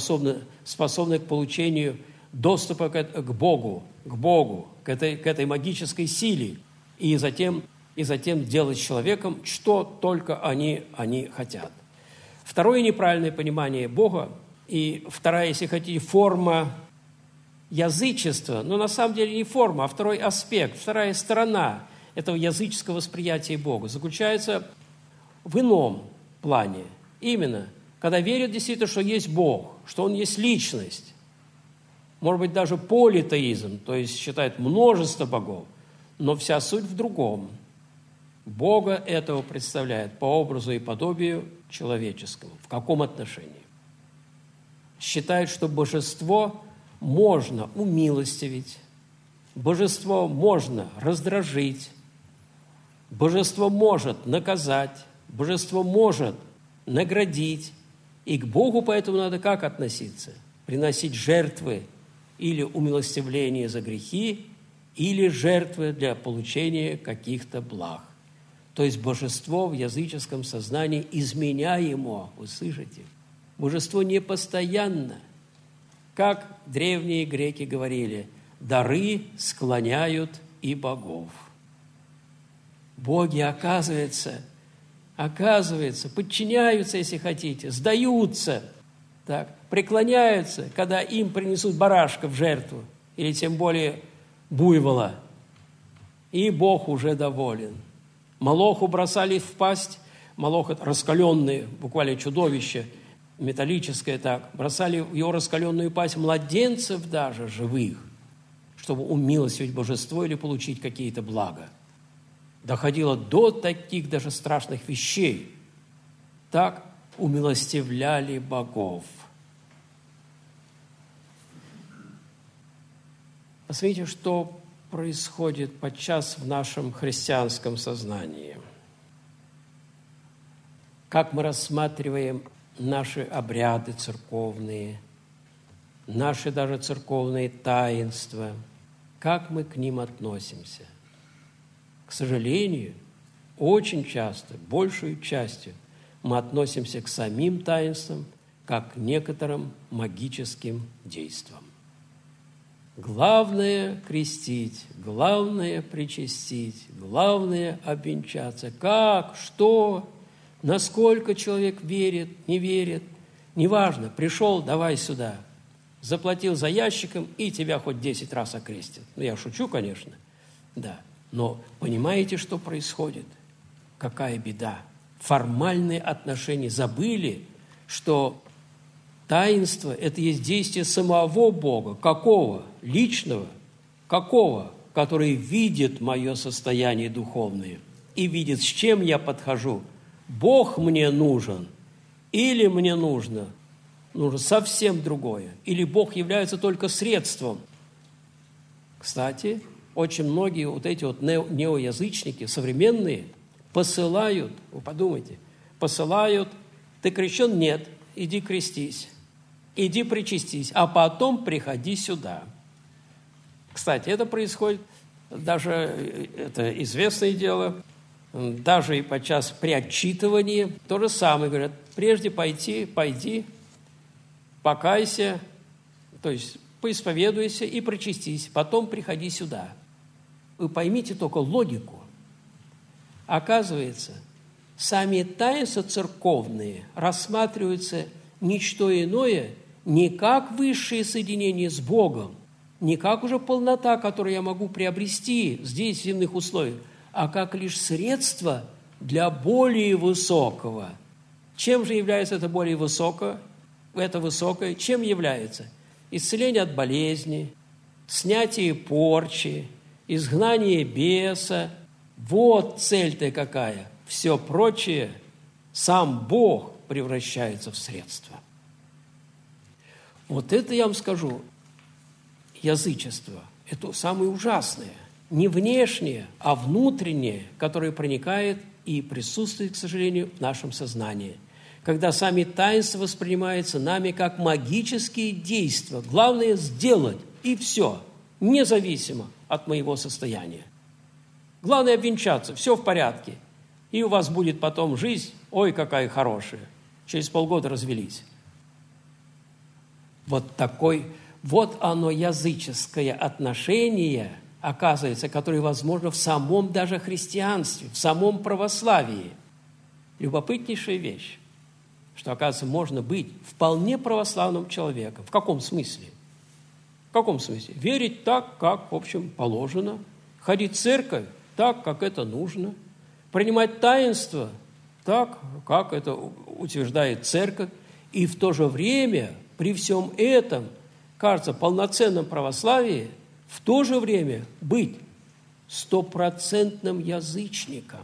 к получению доступа к Богу, к этой магической силе, и затем делать с человеком, что только они хотят. Второе неправильное понимание Бога, и вторая, если хотите, форма язычества, но на самом деле не форма, а второй аспект, вторая сторона этого языческого восприятия Бога заключается в ином плане. Именно, когда верят действительно, что есть Бог, что Он есть личность, может быть, даже политеизм, то есть считают множество богов, но вся суть в другом. Бога этого представляет по образу и подобию человеческому. В каком отношении? Считают, что божество можно умилостивить, божество можно раздражить, божество может наказать, божество может наградить. И к Богу поэтому надо как относиться? Приносить жертвы или умилостивление за грехи, или жертвы для получения каких-то благ. То есть божество в языческом сознании изменяемо, вы слышите? Божество непостоянно. Как древние греки говорили, дары склоняют и богов. Боги, оказывается, подчиняются, если хотите, сдаются, так, преклоняются, когда им принесут барашка в жертву, или тем более буйвола, и Бог уже доволен. Молоху бросали в пасть, Молох – это раскаленное, буквально чудовище, металлическое так, бросали в его раскаленную пасть младенцев даже, живых, чтобы умилостивить божество или получить какие-то блага. Доходило до таких даже страшных вещей. Так умилостивляли богов. Посмотрите, что происходит подчас в нашем христианском сознании. Как мы рассматриваем наши обряды церковные, наши даже церковные таинства, как мы к ним относимся. К сожалению, очень часто, большую частью, мы относимся к самим таинствам, как к некоторым магическим действиям. Главное – крестить, главное – причастить, главное – обвенчаться. Как, что, насколько человек верит, не верит, неважно, пришел, давай сюда, заплатил за ящиком, и тебя хоть 10 раз окрестят. Ну, я шучу, конечно, да. Но понимаете, что происходит? Какая беда? Формальные отношения забыли, что таинство – это есть действие самого Бога. Какого? Личного. Какого? который видит мое состояние духовное и видит, с чем я подхожу. Бог мне нужен или мне нужно совсем другое, или Бог является только средством. Кстати, очень многие вот эти вот неоязычники, современные, посылают, вы подумайте, посылают: ты крещен? Нет, иди крестись, иди причастись, а потом приходи сюда. Кстати, это происходит, даже это известное дело, даже и подчас при отчитывании то же самое. Говорят, прежде пойди, покайся, то есть поисповедуйся и причастись, потом приходи сюда. Вы поймите только логику. Оказывается, сами таинства церковные рассматриваются не что иное, не как высшее соединение с Богом, не как уже полнота, которую я могу приобрести здесь, в земных условиях, а как лишь средство для более высокого. Чем же является это более высокое? Это высокое чем является? Исцеление от болезни, снятие порчи, изгнание беса. Вот цель-то какая. Все прочее сам Бог превращается в средство. Вот это я вам скажу, язычество, это самое ужасное. Не внешнее, а внутреннее, которое проникает и присутствует, к сожалению, в нашем сознании. Когда сами таинства воспринимаются нами как магические действия. Главное – сделать, и все, независимо от моего состояния. Главное – обвенчаться, все в порядке. И у вас будет потом жизнь, ой, какая хорошая. Через полгода развелись. Вот оно языческое отношение, оказывается, которое возможно в самом даже христианстве, в самом православии. Любопытнейшая вещь, что, оказывается, можно быть вполне православным человеком. В каком смысле? В каком смысле? Верить так, как, в общем, положено. Ходить в церковь так, как это нужно. Принимать таинство так, как это утверждает церковь. И в то же время, при всем этом, кажется, полноценном православии, в то же время быть стопроцентным язычником.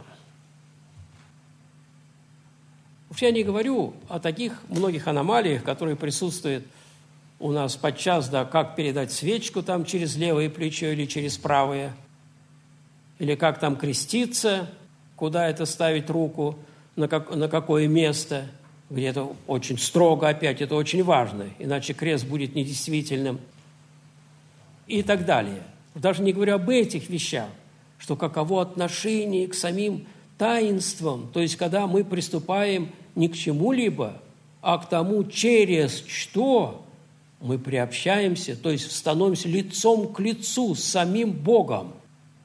Уж я не говорю о таких многих аномалиях, которые присутствуют у нас подчас, да, как передать свечку там через левое плечо или через правое, или как там креститься, куда это ставить руку, на какое место, где это очень строго опять, это очень важно, иначе крест будет недействительным, и так далее. Даже не говорю об этих вещах, что каково отношение к самим таинствам, то есть когда мы приступаем не к чему-либо, а к тому, через что мы приобщаемся, то есть становимся лицом к лицу с самим Богом.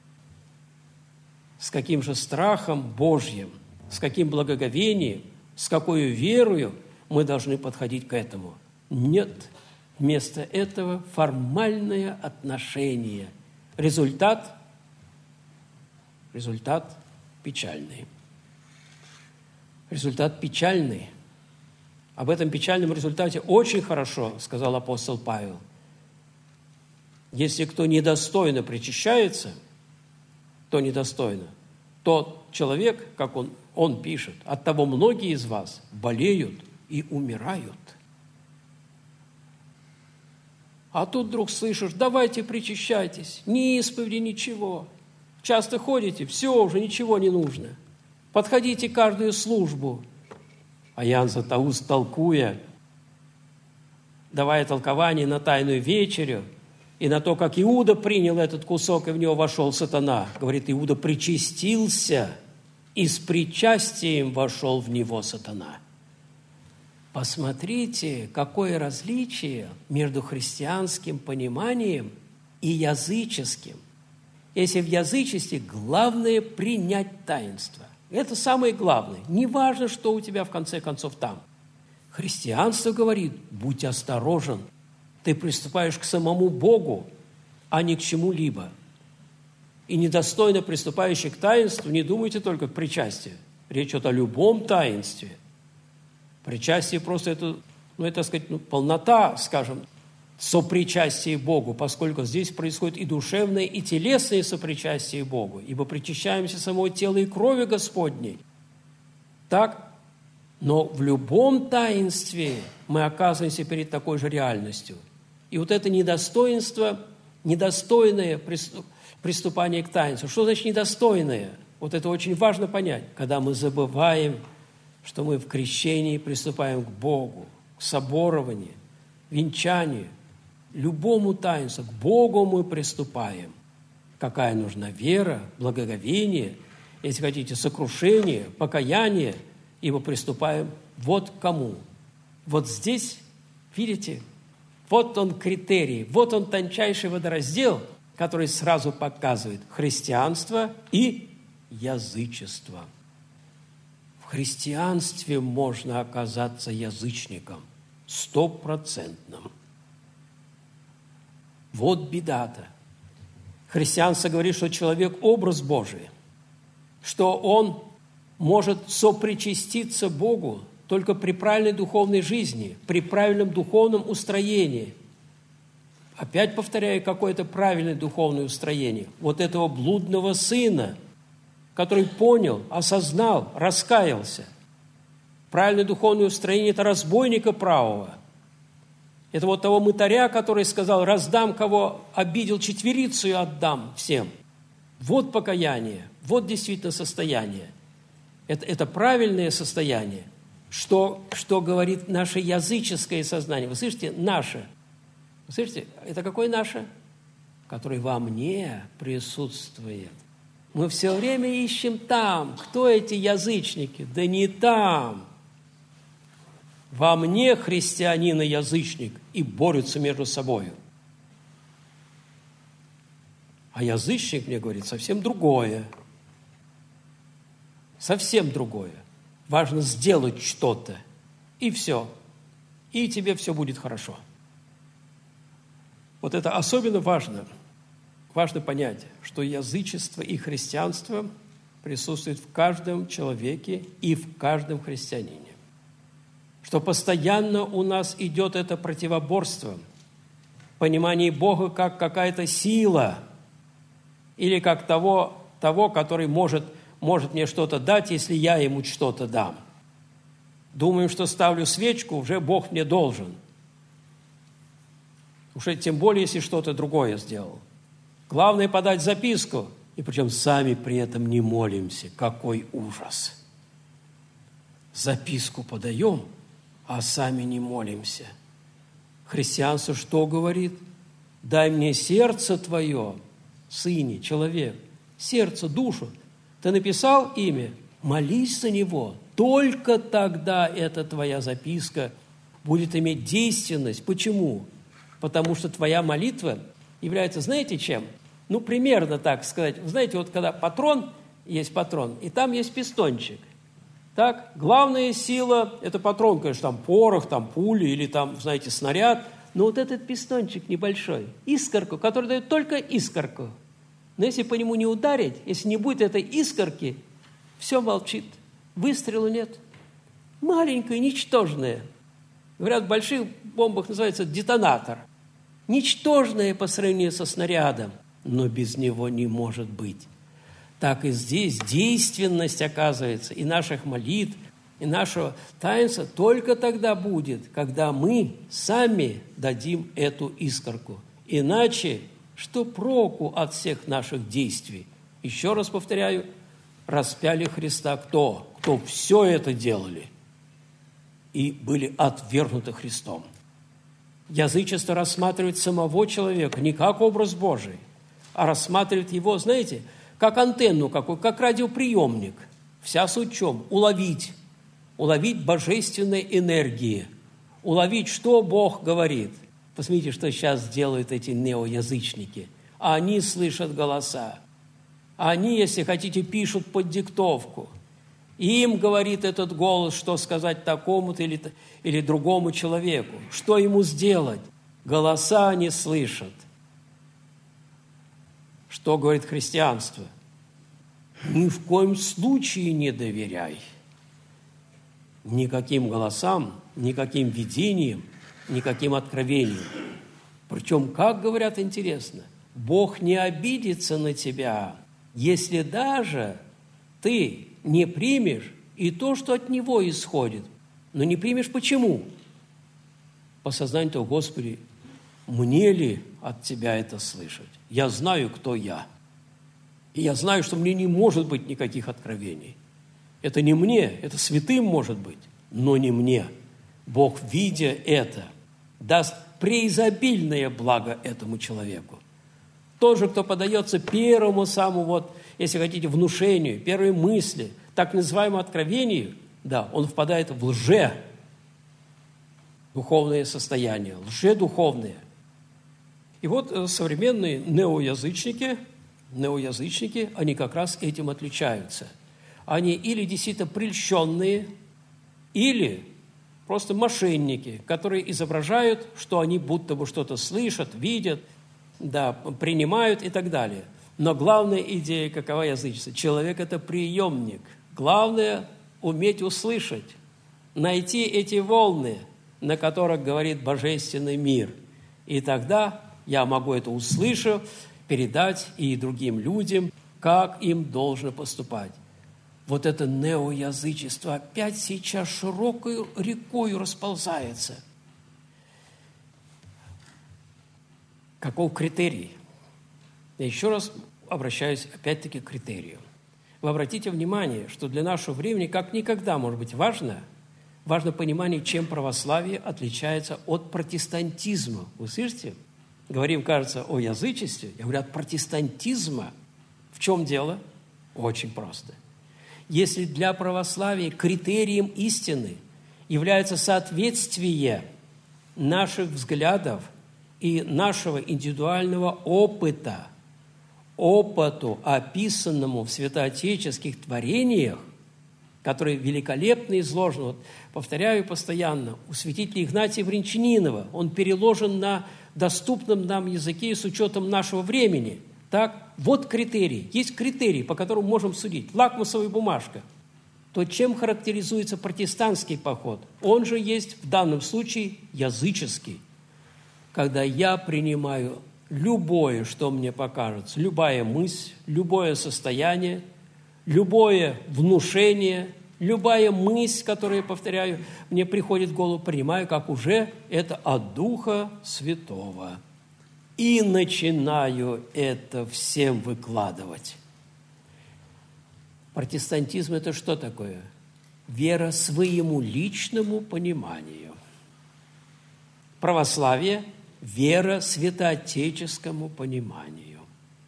С каким же страхом Божьим, с каким благоговением, с какой верою мы должны подходить к этому. Нет, вместо этого формальное отношение. Результат печальный. Результат печальный. Об этом печальном результате очень хорошо сказал апостол Павел. Если кто недостойно причащается, то недостойно. Тот человек, как он пишет, от того многие из вас болеют и умирают. А тут вдруг слышишь, давайте причащайтесь, ни исповеди, ничего. Часто ходите, все, уже ничего не нужно. Подходите каждую службу. А Иоанн Златоуст, толкуя, давая толкование на Тайную вечерю и на то, как Иуда принял этот кусок, и в него вошел сатана, говорит, Иуда причастился, и с причастием вошел в него сатана. Посмотрите, какое различие между христианским пониманием и языческим. Если в язычестве главное принять таинство. Это самое главное. Не важно, что у тебя в конце концов там. Христианство говорит, будь осторожен. Ты приступаешь к самому Богу, а не к чему-либо. И недостойно приступающий к таинству, не думайте только к причастию. Речь идет о любом таинстве. Причастие просто это, так сказать, полнота, скажем, сопричастие Богу, поскольку здесь происходит и душевное, и телесное сопричастие Богу, ибо причащаемся самого тела и крови Господней. Так? Но в любом таинстве мы оказываемся перед такой же реальностью. И вот это недостоинство, недостойное приступание к таинству. Что значит недостойное? Вот это очень важно понять. Когда мы забываем, что мы в крещении приступаем к Богу, к соборованию, венчанию, любому таинству, к Богу мы приступаем. Какая нужна вера, благоговение, если хотите, сокрушение, покаяние, ибо приступаем вот к кому. Вот здесь, видите, вот он критерий, вот он тончайший водораздел, который сразу показывает христианство и язычество. В христианстве можно оказаться язычником, 100%. Вот беда-то. Христианство говорит, что человек – образ Божий, что он может сопричаститься Богу только при правильной духовной жизни, при правильном духовном устроении. Опять повторяю, какое-то правильное духовное устроение. Вот этого блудного сына, который понял, осознал, раскаялся. Правильное духовное устроение – это разбойника правого. Это вот того мытаря, который сказал: раздам, кого обидел, четверицу и отдам всем. Вот покаяние, вот действительно состояние. Это правильное состояние, что говорит наше языческое сознание. Вы слышите? Наше. Вы слышите? Это какое наше? Которое во мне присутствует. Мы все время ищем там. Кто эти язычники? Да не там. Во мне христианин и язычник, и борются между собой. А язычник мне говорит совсем другое. Совсем другое. Важно сделать что-то, и все. И тебе все будет хорошо. Вот это особенно важно. Важно понять, что язычество и христианство присутствует в каждом человеке и в каждом христианине. Что постоянно у нас идет это противоборство, понимание Бога как какая-то сила или как того, который может мне что-то дать, если я ему что-то дам. Думаем, что ставлю свечку, уже Бог мне должен. Уже тем более, если что-то другое сделал. Главное подать записку, и причем сами при этом не молимся. Какой ужас! Записку подаем, а сами не молимся. Христианство что говорит? Дай мне сердце твое, сыне, человек, сердце, душу. Ты написал имя, молись за него. Только тогда эта твоя записка будет иметь действенность. Почему? Потому что твоя молитва является, знаете, чем? Ну, примерно так сказать. Вы знаете, вот когда есть патрон, и там есть пистончик. Так, главная сила – это патрон, конечно, там порох, там пули или там, знаете, снаряд. Но вот этот пистончик небольшой, искорку, который дает только искорку. Но если по нему не ударить, если не будет этой искорки, все молчит. Выстрела нет. Маленькая, ничтожная. Говорят, в больших бомбах называется детонатор. Ничтожная по сравнению со снарядом, но без него не может быть. Так и здесь действенность, оказывается, и наших молитв, и нашего таинства только тогда будет, когда мы сами дадим эту искорку. Иначе что проку от всех наших действий? Еще раз повторяю, распяли Христа кто? Кто все это делали и были отвергнуты Христом. Язычество рассматривает самого человека не как образ Божий, а рассматривает его, знаете, как антенну какую, как радиоприемник. Вся суть в чем? Уловить божественные энергии, уловить, что Бог говорит. Посмотрите, что сейчас делают эти неоязычники. Они слышат голоса. Они, если хотите, пишут под диктовку. И им говорит этот голос, что сказать такому-то или другому человеку. Что ему сделать? Голоса они слышат. Что говорит христианство? Ни в коем случае не доверяй. Никаким голосам, никаким видениям, никаким откровениям. Причем, как говорят, интересно, Бог не обидится на тебя, если даже ты не примешь и то, что от Него исходит. Но не примешь почему? По сознанию того, Господи, мне ли от Тебя это слышать? Я знаю, кто я. И я знаю, что мне не может быть никаких откровений. Это не мне, это святым может быть, но не мне. Бог, видя это, даст преизобильное благо этому человеку. Тот же, кто подается первому самому, если хотите, внушению, первой мысли, так называемому откровению, да, он впадает в духовное состояние, лжедуховное. И вот современные неоязычники, они как раз этим отличаются. Они или действительно прельщенные, или просто мошенники, которые изображают, что они будто бы что-то слышат, видят, да, принимают и так далее. Но главная идея какова язычества? Человек – это приемник. Главное – уметь услышать, найти эти волны, на которых говорит божественный мир. И тогда я могу это услышав, передать и другим людям, как им должно поступать. Вот это неоязычество опять сейчас широкой рекой расползается. Каков критерий? Я еще раз обращаюсь опять-таки к критерию. Вы обратите внимание, что для нашего времени как никогда может быть важно понимание, чем православие отличается от протестантизма. Вы слышите? Говорим, кажется, о язычестве. Я говорю, от протестантизма. В чем дело? Очень просто. Если для православия критерием истины является соответствие наших взглядов и нашего индивидуального опыта, опыту, описанному в святоотеческих творениях, которые великолепно изложены, вот, повторяю постоянно, у святителя Игнатия Брянчанинова, он переложен на доступном нам языке с учетом нашего времени. Так, вот критерий. Есть критерий, по которому можем судить. Лакмусовая бумажка. То, чем характеризуется протестантский поход, он же есть в данном случае языческий. Когда я принимаю любое, что мне покажется, любая мысль, любое состояние, любое внушение, любая мысль, которую я повторяю, мне приходит в голову, принимаю, как уже это от Духа Святого. И начинаю это всем выкладывать. Протестантизм – это что такое? Вера своему личному пониманию. Православие – вера святоотеческому пониманию.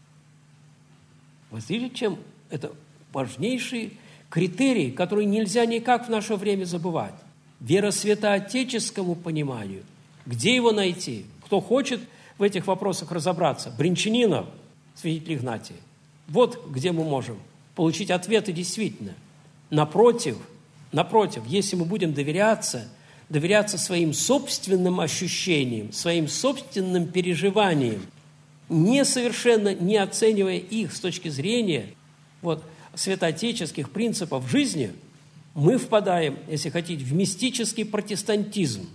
Вы видите, чем это важнейший критерий, который нельзя никак в наше время забывать. Вера святоотеческому пониманию. Где его найти? Кто хочет в этих вопросах разобраться? Брянчанинов, святитель Игнатий. Вот где мы можем получить ответы действительно. Напротив, если мы будем доверяться своим собственным ощущениям, своим собственным переживаниям, совершенно не оценивая их с точки зрения святоотеческих принципов жизни, мы впадаем, если хотите, в мистический протестантизм.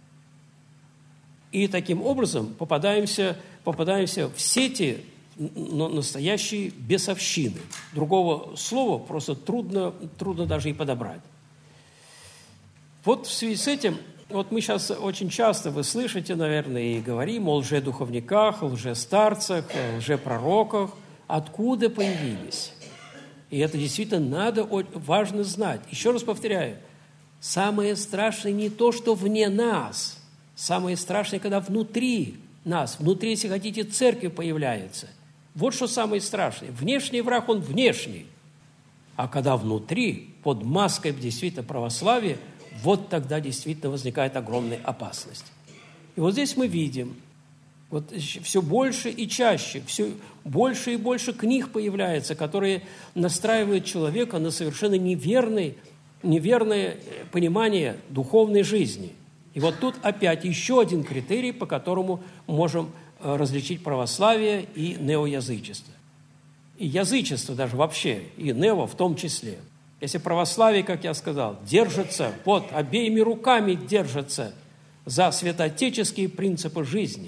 И таким образом попадаемся в сети настоящей бесовщины. Другого слова просто трудно даже и подобрать. Вот в связи с этим, мы сейчас очень часто, вы слышите, наверное, и говорим о лжедуховниках, о лжестарцах, о лжепророках. Откуда появились? И это действительно важно знать. Еще раз повторяю, самое страшное не то, что вне нас. Самое страшное, когда внутри нас, внутри, если хотите, церкви появляется. Вот что самое страшное. Внешний враг, он внешний. А когда внутри, под маской действительно православия, вот тогда действительно возникает огромная опасность. И вот здесь мы видим, все больше и чаще, все больше и больше книг появляется, которые настраивают человека на совершенно неверное понимание духовной жизни. И вот тут опять еще один критерий, по которому можем различить православие и неоязычество. И язычество даже вообще, и нео в том числе. Если православие, как я сказал, держится, обеими руками держится за святоотеческие принципы жизни,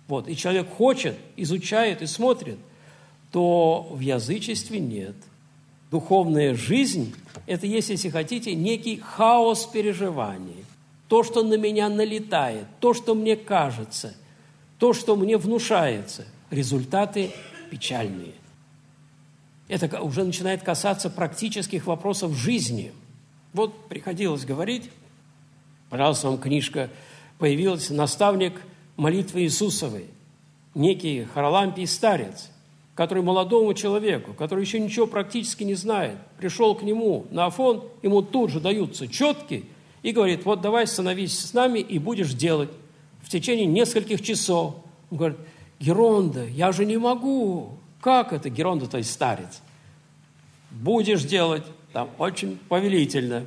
вот, и человек хочет, изучает и смотрит, то в язычестве нет. Духовная жизнь – это есть, если хотите, некий хаос переживаний. То, что на меня налетает, то, что мне кажется, то, что мне внушается, результаты печальные. Это уже начинает касаться практических вопросов жизни. Вот приходилось говорить, пожалуйста, вам книжка появилась, «Наставник молитвы Иисусовой», некий Харалампий старец, который молодому человеку, который еще ничего практически не знает, пришел к нему на Афон, ему тут же даются четки и говорит: вот давай становись с нами и будешь делать в течение нескольких часов. Он говорит: Геронда, я же не могу. Как это? Геронда, то есть старец. Будешь делать, там очень повелительно.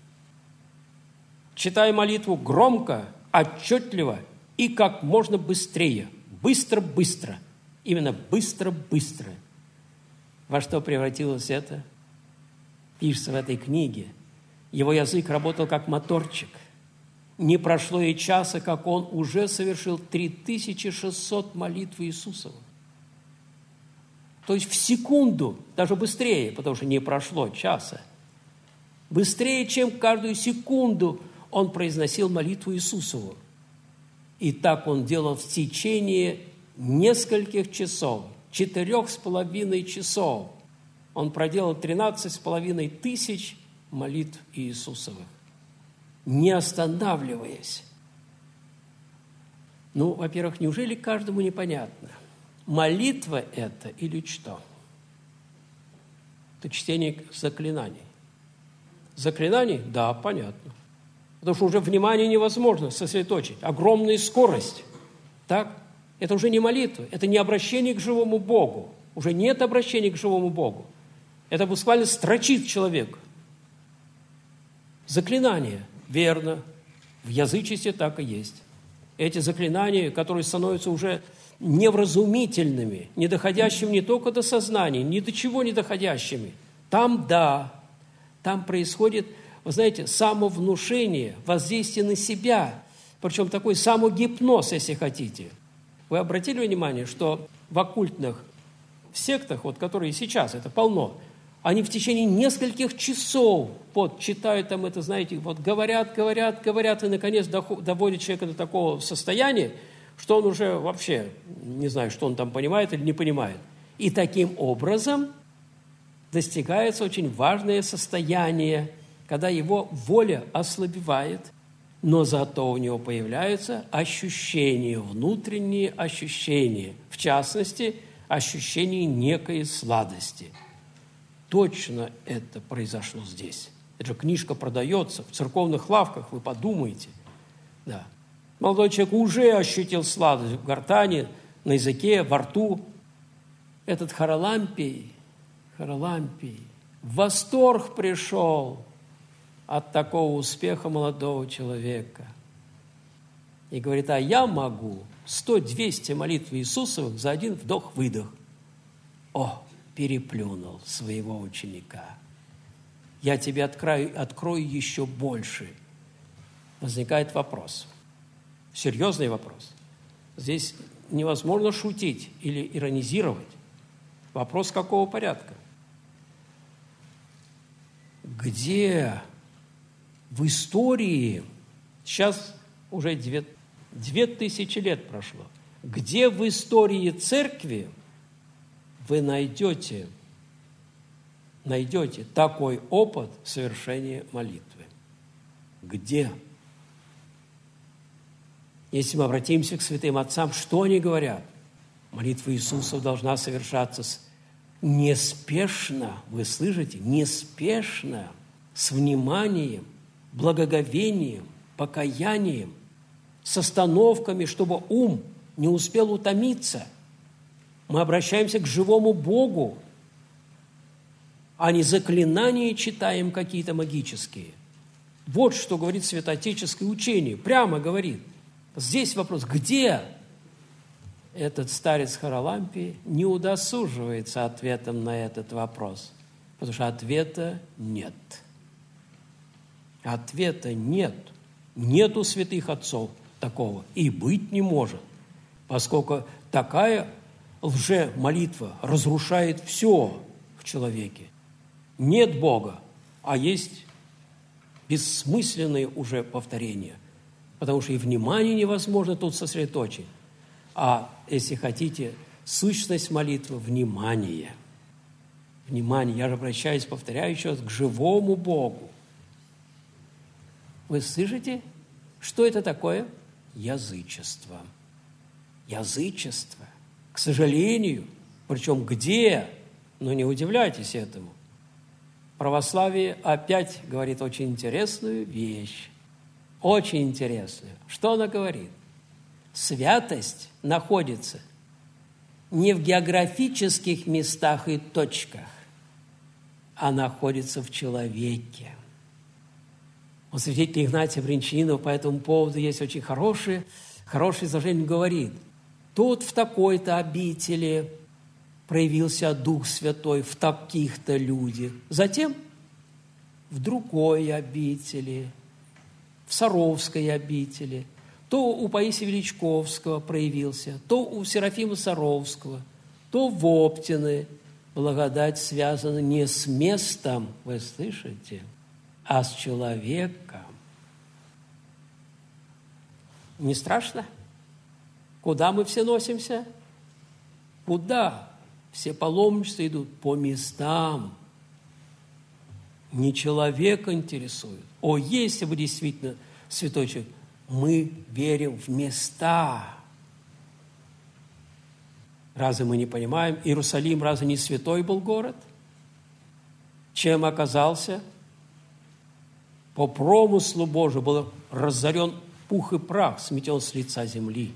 Читай молитву громко, отчетливо и как можно быстрее. Быстро-быстро. Именно быстро-быстро. Во что превратилось это? Пишется в этой книге. Его язык работал как моторчик. Не прошло и часа, как он уже совершил 3600 молитв Иисусовых. То есть в секунду, даже быстрее, потому что не прошло часа. Быстрее, чем каждую секунду он произносил молитву Иисусову. И так он делал в течение нескольких часов, 4,5 часов. Он проделал 13,5 тысяч молитв Иисусовых, не останавливаясь. Ну, во-первых, неужели каждому непонятно, молитва это или что? Это чтение заклинаний. Заклинаний? Да, понятно. Потому что уже внимание невозможно сосредоточить. Огромная скорость. Так? Это уже не молитва, это не обращение к живому Богу. Уже нет обращения к живому Богу. Это буквально строчит человек. Заклинания, верно, в язычестве так и есть. Эти заклинания, которые становятся уже невразумительными, не доходящими не только до сознания, ни до чего не доходящими. Там, да, там происходит, вы знаете, самовнушение, воздействие на себя, причем такой самогипноз, если хотите. Вы обратили внимание, что в оккультных сектах, вот, которые сейчас, это полно, они в течение нескольких часов вот, читают там это, знаете, вот говорят, и, наконец, доводят человека до такого состояния, что он уже вообще не знает, что он там понимает или не понимает. И таким образом достигается очень важное состояние, когда его воля ослабевает, но зато у него появляются ощущения, внутренние ощущения, в частности, ощущение некой сладости. Точно это произошло здесь. Эта же книжка продается в церковных лавках, вы подумайте. Да. Молодой человек уже ощутил сладость в гортани, на языке, во рту. Этот Харалампий, в восторг пришел от такого успеха молодого человека. И говорит: а я могу 100-200 молитв Иисусовых за один вдох-выдох. О, переплюнул своего ученика. Я тебе открою еще больше. Возникает вопрос, серьезный вопрос. Здесь невозможно шутить или иронизировать. Вопрос какого порядка? Где в истории, сейчас уже 2000 лет прошло, где в истории церкви вы найдете такой опыт совершения молитвы? Где? Если мы обратимся к святым отцам, что они говорят? Молитва Иисуса должна совершаться неспешно, вы слышите, неспешно, с вниманием, благоговением, покаянием, с остановками, чтобы ум не успел утомиться. Мы обращаемся к живому Богу, а не заклинания читаем какие-то магические. Вот что говорит святоотеческое учение, прямо говорит. Здесь вопрос, где этот старец Харалампий не удосуживается ответом на этот вопрос, потому что ответа нет. Ответа нет. Нет у святых отцов такого и быть не может. поскольку такая лже-молитва разрушает все в человеке. Нет Бога, а есть бессмысленные уже повторения, потому что и внимание невозможно тут сосредоточить. А если хотите, сущность молитвы – внимание. Внимание. Я же обращаюсь, повторяю еще раз, к живому Богу. Вы слышите, что это такое? Язычество. Язычество. К сожалению, причем где? Но не удивляйтесь этому. Православие опять говорит очень интересную вещь. Очень интересную. Что она говорит? Святость находится не в географических местах и точках, а находится в человеке. У святителя Игнатия Брянчанинова по этому поводу есть очень хорошее изложение, говорит: тут в такой-то обители проявился Дух Святой в таких-то людях. Затем в другой обители, в Саровской обители, то у Паисия Величковского проявился, то у Серафима Саровского, то в Оптины. Благодать связана не с местом, вы слышите, а с человеком. Не страшно? Куда мы все носимся? Куда? Все паломничества идут по местам. Не человек интересует. О, если бы действительно святой человек, мы верим в места. Разве мы не понимаем? Иерусалим разве не святой был город? Чем оказался? По промыслу Божию был разорен пух и прах, сметен с лица земли.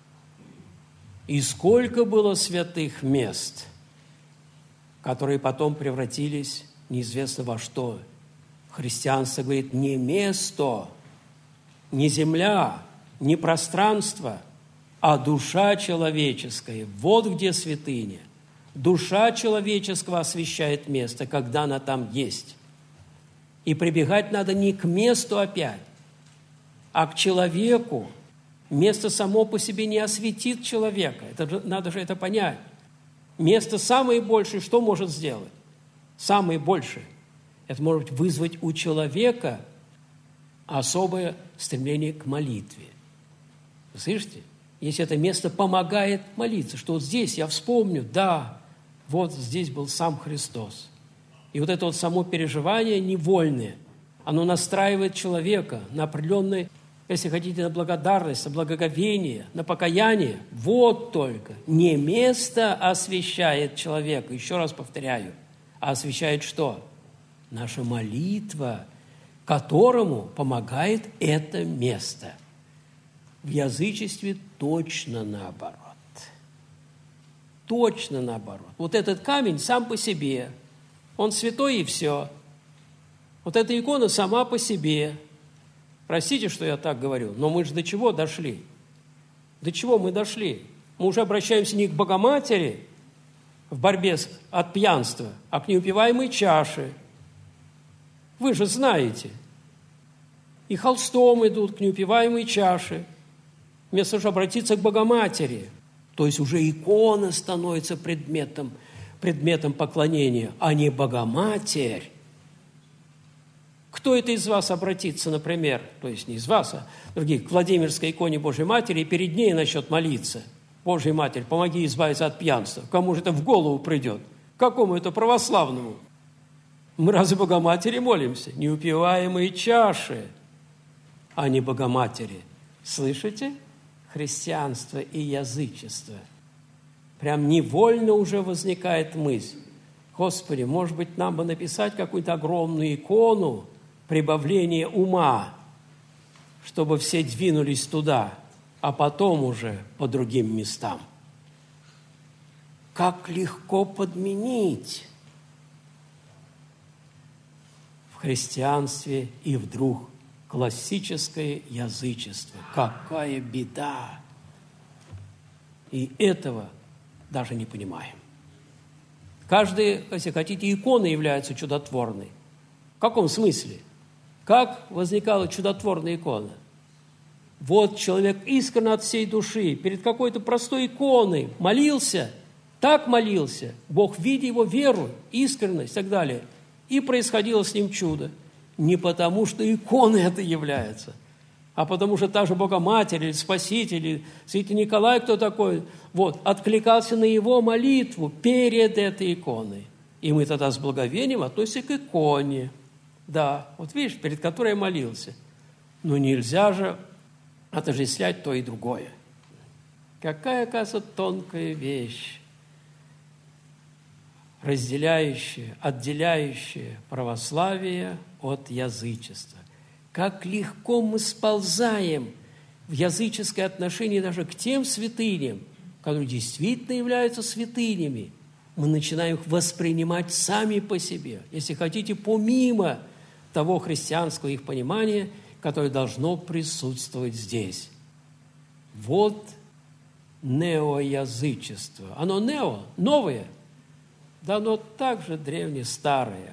И сколько было святых мест, которые потом превратились неизвестно во что. Христианство говорит, не место, не земля, не пространство, а душа человеческая. Вот где святыня. Душа человеческого освящает место, когда она там есть. И прибегать надо не к месту опять, а к человеку. Место само по себе не осветит человека. Надо же это понять. Место самое большее что может сделать? Самое большее. Это может вызвать у человека особое стремление к молитве. Вы слышите? Если это место помогает молиться, что вот здесь я вспомню, да, вот здесь был сам Христос. И вот это вот само переживание невольное, оно настраивает человека на определенное, если хотите, на благодарность, на благоговение, на покаяние. Вот только не место освящает человека, еще раз повторяю, а освящает что? Наша молитва, которому помогает это место. В язычестве точно наоборот. Точно наоборот. Вот этот камень сам по себе, он святой и все. Вот эта икона сама по себе. Простите, что я так говорю, но мы же до чего дошли? До чего мы дошли? Мы уже обращаемся не к Богоматери в борьбе от пьянства, а к неупиваемой чаше. Вы же знаете. И холстом идут к неупиваемой чаше, вместо того, чтобы обратиться к Богоматери. То есть уже икона становится предметом поклонения, а не Богоматерь. Кто это из вас обратится, например, то есть не из вас, а других, к Владимирской иконе Божьей Матери и перед ней начнет молиться? Божья Матерь, помоги избавиться от пьянства. Кому же это в голову придет? Какому это православному? Мы разве Богоматери молимся? Неупиваемые чаши, а не Богоматери. Слышите? Христианство и язычество. Прям невольно уже возникает мысль. Господи, может быть, нам бы написать какую-то огромную икону прибавления ума, чтобы все двинулись туда, а потом уже по другим местам. Как легко подменить в христианстве и вдруг классическое язычество. Какая беда! И этого даже не понимаем. Каждая, если хотите, икона является чудотворной. В каком смысле? Как возникала чудотворная икона? Вот человек искренне от всей души перед какой-то простой иконой молился, так молился, Бог, видя его веру, искренность и так далее, и происходило с ним чудо. Не потому, что икона это является, а потому что та же Богоматерь или Спаситель, или Святый Николай, кто такой, вот, откликался на его молитву перед этой иконой. И мы тогда с благоговением относимся к иконе. Да, вот видишь, перед которой я молился. Но нельзя же отождествлять то и другое. Какая, оказывается, тонкая вещь, разделяющая, отделяющая православие от язычества. Как легко мы сползаем в языческое отношение даже к тем святыням, которые действительно являются святынями. Мы начинаем их воспринимать сами по себе, если хотите, помимо того христианского их понимания, которое должно присутствовать здесь. Вот неоязычество. Оно нео, новое, да оно также древнее, старое.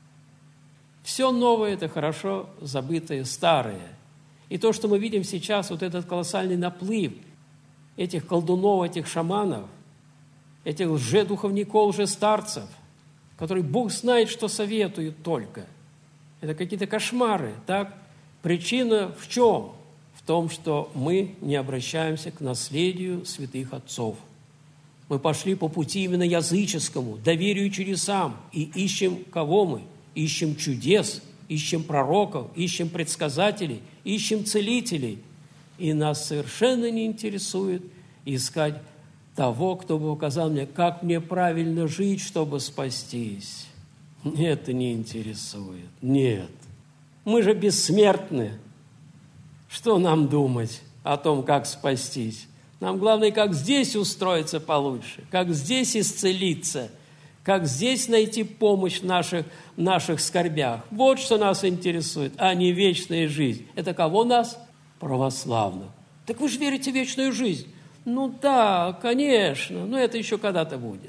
Все новое – это хорошо забытое старое. И то, что мы видим сейчас, вот этот колоссальный наплыв этих колдунов, этих шаманов, этих лжедуховников, лжестарцев, которые Бог знает, что советуют только. Это какие-то кошмары, так? Причина в чем? В том, что мы не обращаемся к наследию святых отцов. Мы пошли по пути именно языческому, доверию чудесам, и ищем кого мы? Ищем чудес, ищем пророков, ищем предсказателей, ищем целителей. И нас совершенно не интересует искать того, кто бы указал мне, как мне правильно жить, чтобы спастись. Это не интересует. Нет. Мы же бессмертны. Что нам думать о том, как спастись? Нам главное, как здесь устроиться получше, как здесь исцелиться, как здесь найти помощь в наших скорбях. Вот что нас интересует, а не вечная жизнь. Это кого нас? Православных. Так вы же верите в вечную жизнь? Ну да, конечно, но это еще когда-то будет.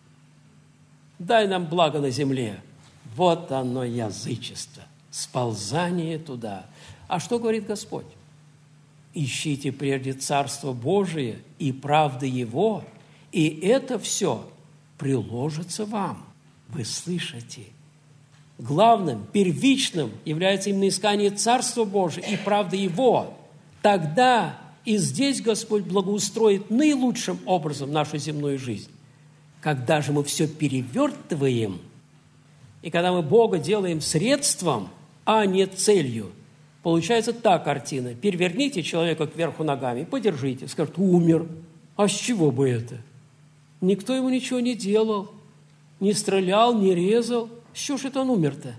Дай нам благо на земле. Вот оно язычество, сползание туда. А что говорит Господь? Ищите прежде Царство Божие и правды Его, и это все приложится вам. Вы слышите? Главным, первичным является именно искание Царства Божия и правды Его. Тогда и здесь Господь благоустроит наилучшим образом нашу земную жизнь. Когда же мы все перевертываем, и когда мы Бога делаем средством, а не целью, получается та картина. Переверните человека кверху ногами, подержите, скажут, умер. А с чего бы это? Никто ему ничего не делал, не стрелял, не резал. С чего же это он умер-то?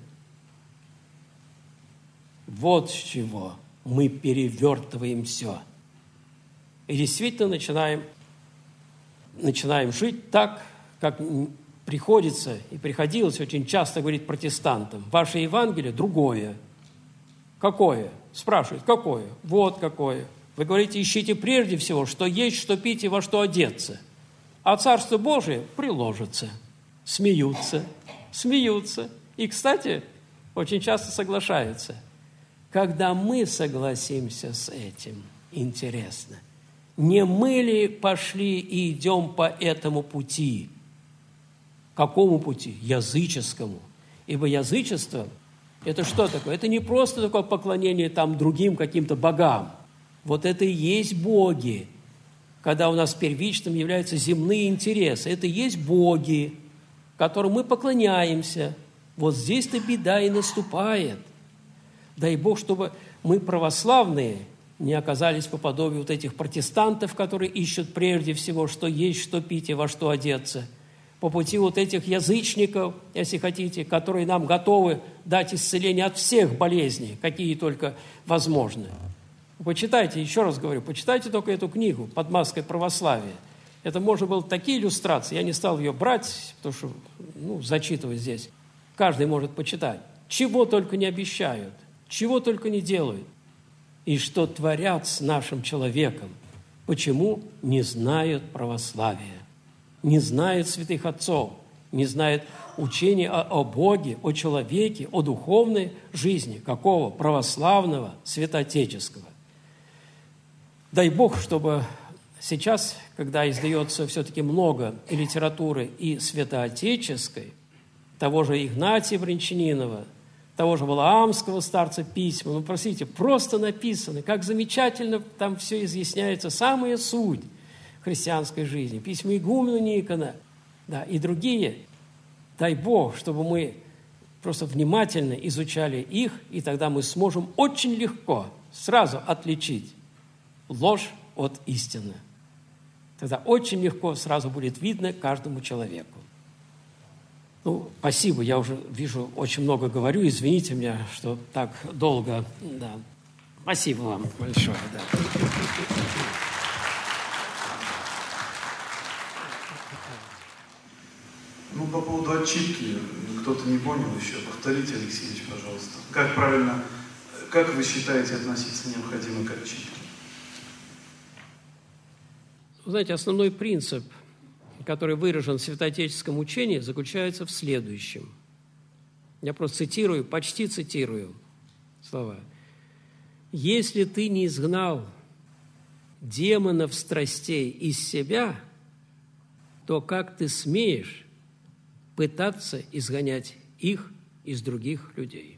Вот с чего мы перевертываем все. И действительно начинаем жить так, как приходится и приходилось очень часто говорить протестантам. Ваше Евангелие другое. Какое? Спрашивают, какое? Вот какое. Вы говорите, ищите прежде всего, что есть, что пить и во что одеться. А Царство Божие приложится. Смеются. И, кстати, очень часто соглашаются. Когда мы согласимся с этим, интересно, не мы ли пошли и идем по этому пути? Какому пути? Языческому. Ибо язычество – это что такое? Это не просто такое поклонение там другим каким-то богам. Вот это и есть боги. Когда у нас первичным являются земные интересы. Это и есть боги, которым мы поклоняемся. Вот здесь-то беда и наступает. Дай Бог, чтобы мы, православные, не оказались по подобию вот этих протестантов, которые ищут прежде всего, что есть, что пить и во что одеться. По пути вот этих язычников, если хотите, которые нам готовы дать исцеление от всех болезней, какие только возможны. Почитайте, еще раз говорю, почитайте только эту книгу «Под маской православия». Это можно было такие иллюстрации, я не стал ее брать, потому что, зачитывать здесь. Каждый может почитать. Чего только не обещают, чего только не делают. И что творят с нашим человеком. Почему? Не знают православия, не знают святых отцов, не знают учения о Боге, о человеке, о духовной жизни. Какого? Православного, святоотеческого. Дай Бог, чтобы сейчас, когда издается все-таки много и литературы, и святоотеческой, того же Игнатия Брянчанинова, того же Валаамского старца письма, ну, простите, просто написаны, как замечательно там все изъясняется, самая суть христианской жизни, письма игумена Никона, да, и другие. Дай Бог, чтобы мы просто внимательно изучали их, и тогда мы сможем очень легко сразу отличить ложь от истины. Тогда очень легко сразу будет видно каждому человеку. Ну, спасибо, я уже вижу, очень много говорю, извините меня, что так долго. Да. Спасибо вам большое. Да. Ну, по поводу отчитки, кто-то не понял еще. Повторите, Алексеевич, пожалуйста. Как правильно, как вы считаете относиться необходимо к отчитке? Вы знаете, основной принцип, который выражен в святоотеческом учении, заключается в следующем. Я просто цитирую, почти цитирую слова. «Если ты не изгнал демонов страстей из себя, то как ты смеешь пытаться изгонять их из других людей?»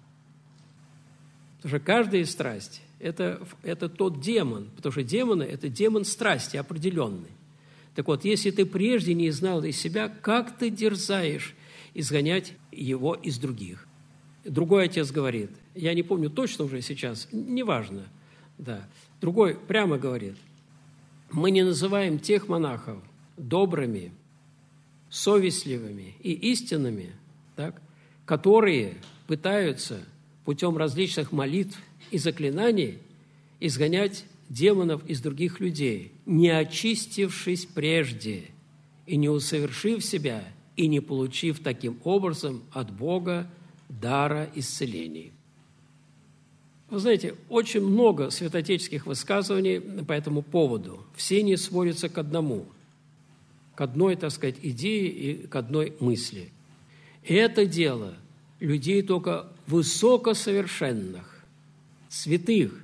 Потому что каждая страсть – это тот демон, потому что демоны – это демон страсти определенный. Так вот, если ты прежде не знал из себя, как ты дерзаешь изгонять его из других? Другой отец говорит, я не помню точно уже сейчас, неважно, да. Другой прямо говорит, мы не называем тех монахов добрыми, совестливыми и истинными, так, которые пытаются путем различных молитв и заклинаний изгонять демонов из других людей, не очистившись прежде и не усовершив себя, и не получив таким образом от Бога дара исцелений. Вы знаете, очень много святоотеческих высказываний по этому поводу. Все они сводятся к одному, к одной, так сказать, идее и к одной мысли. И это дело людей только высокосовершенных, святых.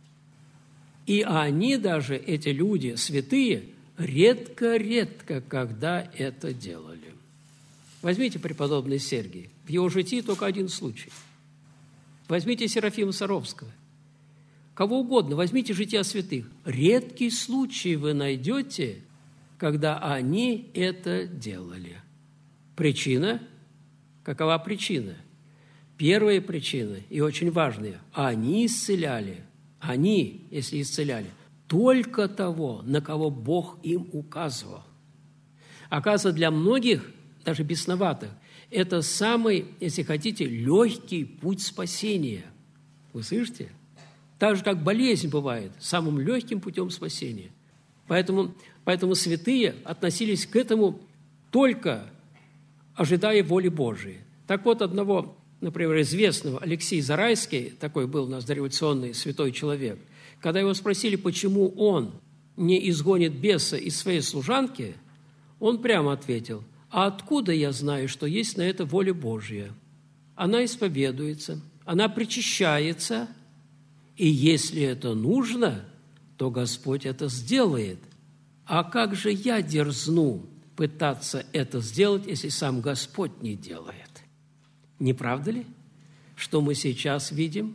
И они даже, эти люди, святые, редко-редко когда это делали. Возьмите преподобный Сергий. В его житии только один случай. Возьмите Серафима Саровского. Кого угодно, возьмите жития святых. Редкий случай вы найдете, когда они это делали. Причина? Какова причина? Первая причина, и очень важная, они исцеляли. Они, если исцеляли, только того, на кого Бог им указывал. Оказывается, для многих, даже бесноватых, это самый, если хотите, легкий путь спасения. Вы слышите? Так же, как болезнь бывает, самым легким путем спасения. Поэтому святые относились к этому только ожидая воли Божией. Так вот, одного, например, известного Алексей Зарайский, такой был у нас дореволюционный святой человек, когда его спросили, почему он не изгонит беса из своей служанки, он прямо ответил, а откуда я знаю, что есть на это воля Божья? Она исповедуется, она причащается, и если это нужно, то Господь это сделает. А как же я дерзну пытаться это сделать, если сам Господь не делает? Не правда ли, что мы сейчас видим?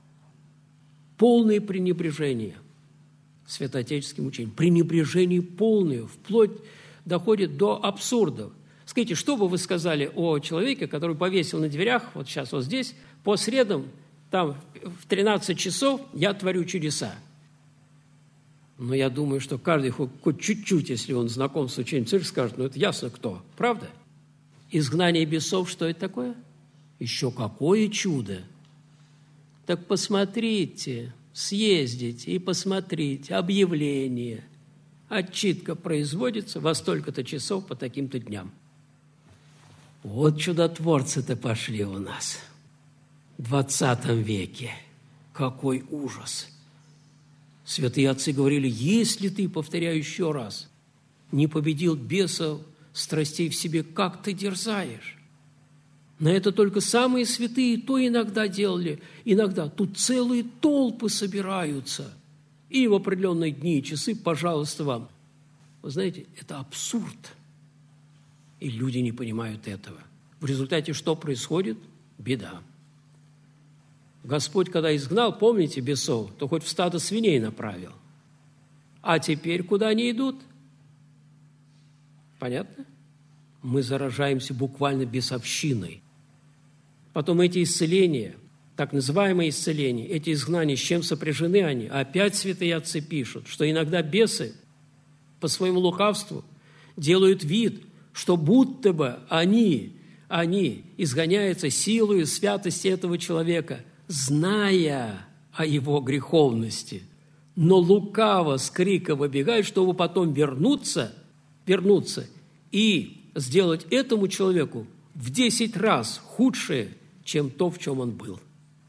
Полное пренебрежение святоотеческим учением. Пренебрежение полное, вплоть доходит до абсурдов. Скажите, что бы вы сказали о человеке, который повесил на дверях, вот сейчас вот здесь, по средам, там в 13 часов я творю чудеса. Но я думаю, что каждый хоть чуть-чуть, если он знаком с учением церкви, скажет, ну это ясно кто. Правда? Изгнание бесов, что это такое? Еще какое чудо! Так посмотрите, съездите и посмотрите объявление. Отчитка производится во столько-то часов по таким-то дням. Вот чудотворцы-то пошли у нас в 20 веке. Какой ужас! Святые отцы говорили, если ты, повторяю еще раз, не победил бесов, страстей в себе, как ты дерзаешь? На это только самые святые то иногда делали, иногда. Тут целые толпы собираются. И в определенные дни и часы, пожалуйста, вам. Вы знаете, это абсурд. И люди не понимают этого. В результате что происходит? Беда. Господь, когда изгнал, помните, бесов, то хоть в стадо свиней направил. А теперь куда они идут? Понятно? Мы заражаемся буквально бесовщиной. Потом эти исцеления, так называемые исцеления, эти изгнания, с чем сопряжены они? Опять святые отцы пишут, что иногда бесы по своему лукавству делают вид, что будто бы они изгоняются силою святости этого человека, зная о его греховности, но лукаво с крика выбегают, чтобы потом вернуться и сделать этому человеку в 10 раз худшее, чем то, в чем он был.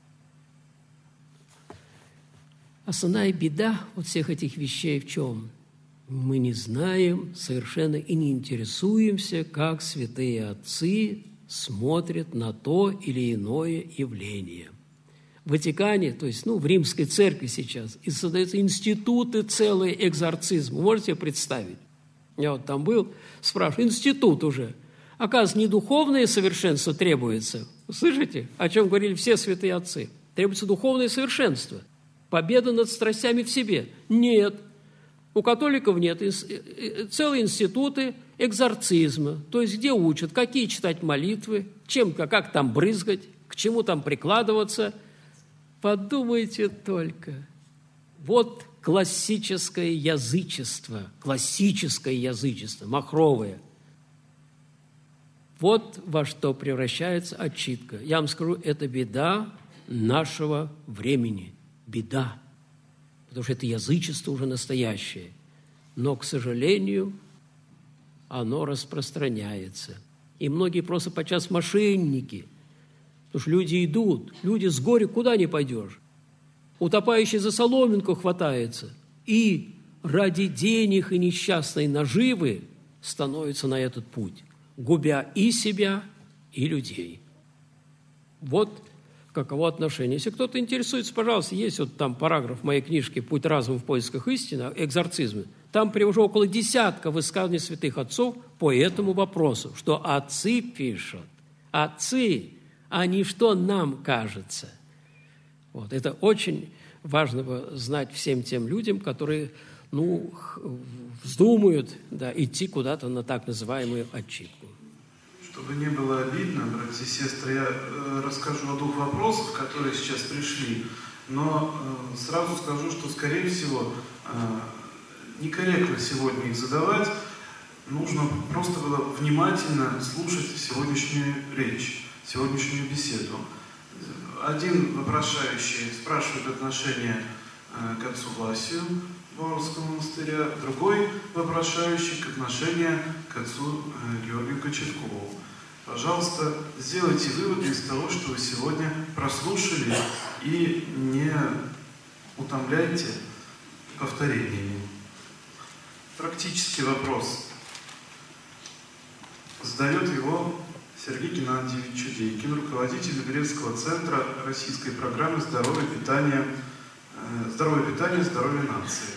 Основная беда вот всех этих вещей в чем? Мы не знаем совершенно и не интересуемся, как святые отцы смотрят на то или иное явление. В Ватикане, то есть в Римской церкви сейчас, и создаются институты целые экзорцизма. Можете себе представить? Я вот там был, спрашиваю, институт уже. Оказывается, не духовное совершенство требуется. Слышите, о чем говорили все святые отцы? Требуется духовное совершенство. Победа над страстями в себе. Нет. У католиков нет. Целые институты экзорцизма. То есть, где учат, какие читать молитвы, как там брызгать, к чему там прикладываться. Подумайте только. Вот классическое язычество, махровое. Вот во что превращается отчитка. Я вам скажу, это беда нашего времени. Беда. Потому что это язычество уже настоящее. Но, к сожалению, оно распространяется. И многие просто подчас мошенники. Потому что люди идут, люди с горя куда не пойдешь. Утопающий за соломинку хватается. И ради денег и несчастной наживы становится на этот путь, губя и себя, и людей. Вот каково отношение. Если кто-то интересуется, пожалуйста, есть вот там параграф в моей книжке «Путь разума в поисках истины», экзорцизмы. Там привожу около 10 высказываний святых отцов по этому вопросу, что отцы пишут. Отцы, а не что нам кажется. Вот. Это очень важно знать всем тем людям, которые вздумают идти куда-то на так называемую отчитку. Чтобы не было обидно, братья и сестры, я расскажу о 2 вопросах, которые сейчас пришли, но сразу скажу, что, скорее всего, некорректно сегодня их задавать. Нужно просто было внимательно слушать сегодняшнюю речь, сегодняшнюю беседу. Один вопрошающий спрашивает отношение к отцу Власию Бауэрского монастыря, другой вопрошающий отношение к отцу Георгию Кочеткову. Пожалуйста, сделайте выводы из того, что вы сегодня прослушали, и не утомляйте повторениями. Практический вопрос. Задает его Сергей Геннадьевич Чудейкин, руководитель Люберецкого центра российской программы «Здоровое питание, здоровье нации».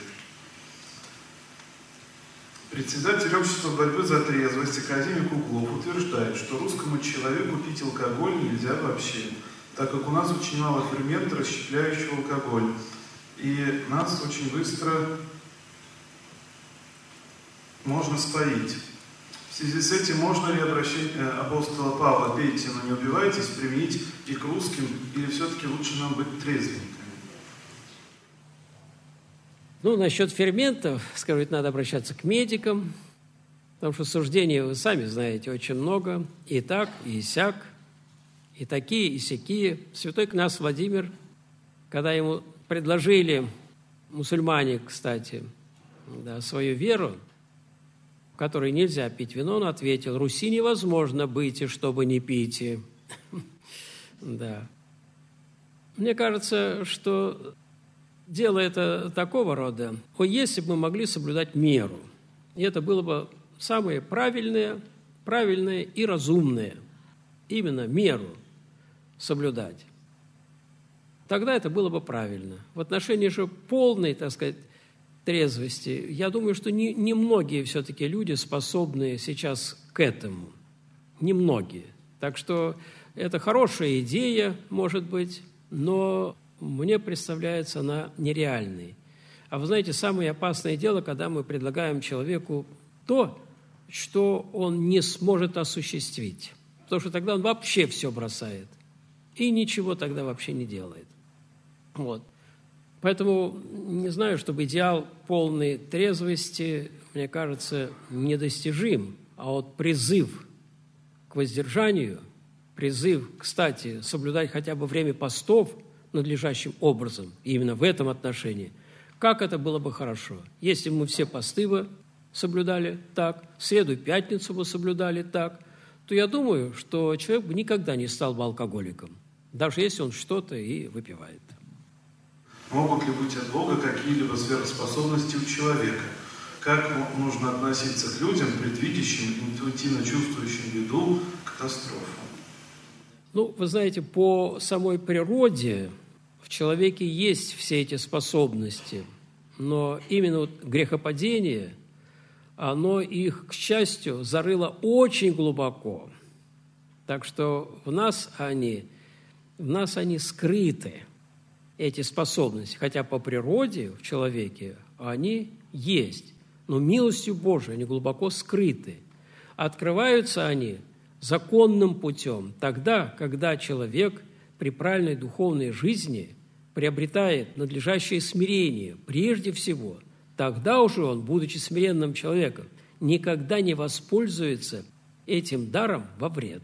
Председатель общества борьбы за трезвость академик Углов утверждает, что русскому человеку пить алкоголь нельзя вообще, так как у нас очень мало фермента, расщепляющего алкоголь. И нас очень быстро можно споить. В связи с этим можно ли обращение апостола Павла «Пейте, но не убивайтесь» применить и к русским, или все-таки лучше нам быть трезвенниками? Насчет ферментов, скажу, надо обращаться к медикам, потому что суждений, вы сами знаете, очень много, и так, и сяк, и такие, и сякие. Святой князь Владимир, когда ему предложили, мусульмане, кстати, свою веру, в которой нельзя пить вино, он ответил: «Руси невозможно быть, и чтобы не пить». Да. Мне кажется, что дело это такого рода, если бы мы могли соблюдать меру, и это было бы самое правильное и разумное, именно меру соблюдать. тогда это было бы правильно. В отношении же полной, так сказать, трезвости, я думаю, что немногие все-таки люди способны сейчас к этому. Немногие. Так что это хорошая идея, может быть, но мне представляется она нереальной. А вы знаете, самое опасное дело, когда мы предлагаем человеку то, что он не сможет осуществить. Потому что тогда он вообще все бросает и ничего тогда вообще не делает. Вот. Поэтому не знаю, чтобы идеал полной трезвости, мне кажется, недостижим. А вот призыв к воздержанию, призыв, кстати, соблюдать хотя бы время постов надлежащим образом, и именно в этом отношении, как это было бы хорошо, если бы мы все посты бы соблюдали так, среду и пятницу бы соблюдали так, то я думаю, что человек бы никогда не стал бы алкоголиком, даже если он что-то и выпивает. Могут ли быть от Бога какие-либо сверхспособности у человека? Как нужно относиться к людям, предвидящим, интуитивно чувствующим беду, катастрофу? Ну, вы знаете, по самой природе в человеке есть все эти способности, но именно вот грехопадение, оно их, к счастью, зарыло очень глубоко. Так что в нас они скрыты, эти способности, хотя по природе в человеке они есть, но милостью Божией они глубоко скрыты. Открываются они законным путем тогда, когда человек при правильной духовной жизни приобретает надлежащее смирение, прежде всего, тогда уже он, будучи смиренным человеком, никогда не воспользуется этим даром во вред.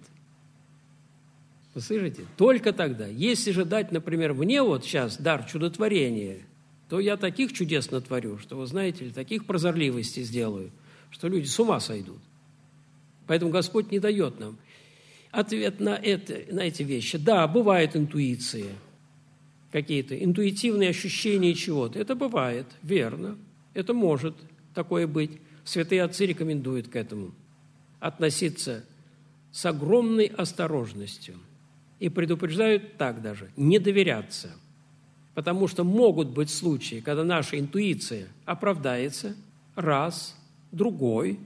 Вы слышите? Только тогда. Если же дать, например, мне вот сейчас дар чудотворения, то я таких чудес натворю, что, вы знаете ли, таких прозорливостей сделаю, что люди с ума сойдут. Поэтому Господь не дает нам ответ на эти вещи. Да, бывают интуиции, какие-то интуитивные ощущения чего-то. Это бывает, верно. Это может такое быть. Святые отцы рекомендуют к этому относиться с огромной осторожностью. И предупреждают так даже, не доверяться. Потому что могут быть случаи, когда наша интуиция оправдается раз, другой,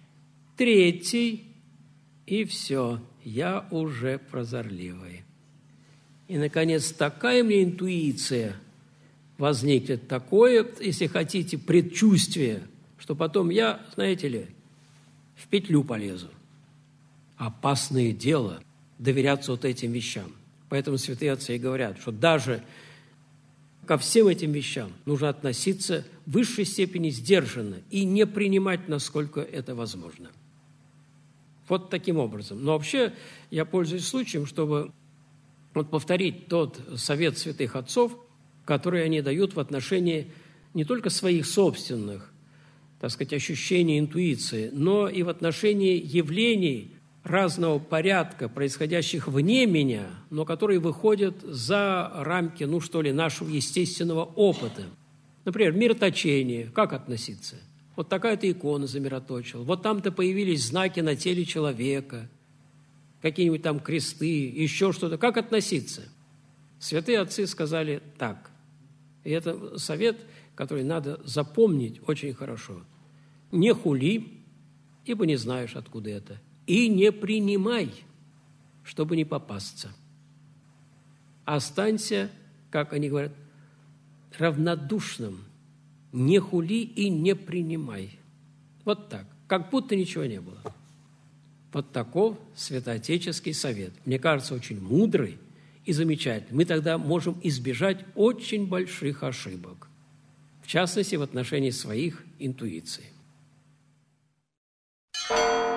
третий, и все, я уже прозорливый. И, наконец, такая мне интуиция возникнет, такое, если хотите, предчувствие, что потом я, знаете ли, в петлю полезу. Опасное дело доверяться вот этим вещам. Поэтому святые отцы и говорят, что даже ко всем этим вещам нужно относиться в высшей степени сдержанно и не принимать, насколько это возможно. Вот таким образом. Но вообще я пользуюсь случаем, чтобы повторить тот совет святых отцов, который они дают в отношении не только своих собственных, так сказать, ощущений, интуиции, но и в отношении явлений разного порядка, происходящих вне меня, но которые выходят за рамки, нашего естественного опыта. Например, мироточение. Как относиться? Вот такая-то икона замироточила. Вот там-то появились знаки на теле человека, какие-нибудь там кресты, еще что-то. Как относиться? Святые отцы сказали так. И это совет, который надо запомнить очень хорошо. Не хули, ибо не знаешь, откуда это. И не принимай, чтобы не попасться. Останься, как они говорят, равнодушным. Не хули и не принимай. Вот так, как будто ничего не было. Вот таков святоотеческий совет. Мне кажется, очень мудрый и замечательный. Мы тогда можем избежать очень больших ошибок, в частности, в отношении своих интуиций.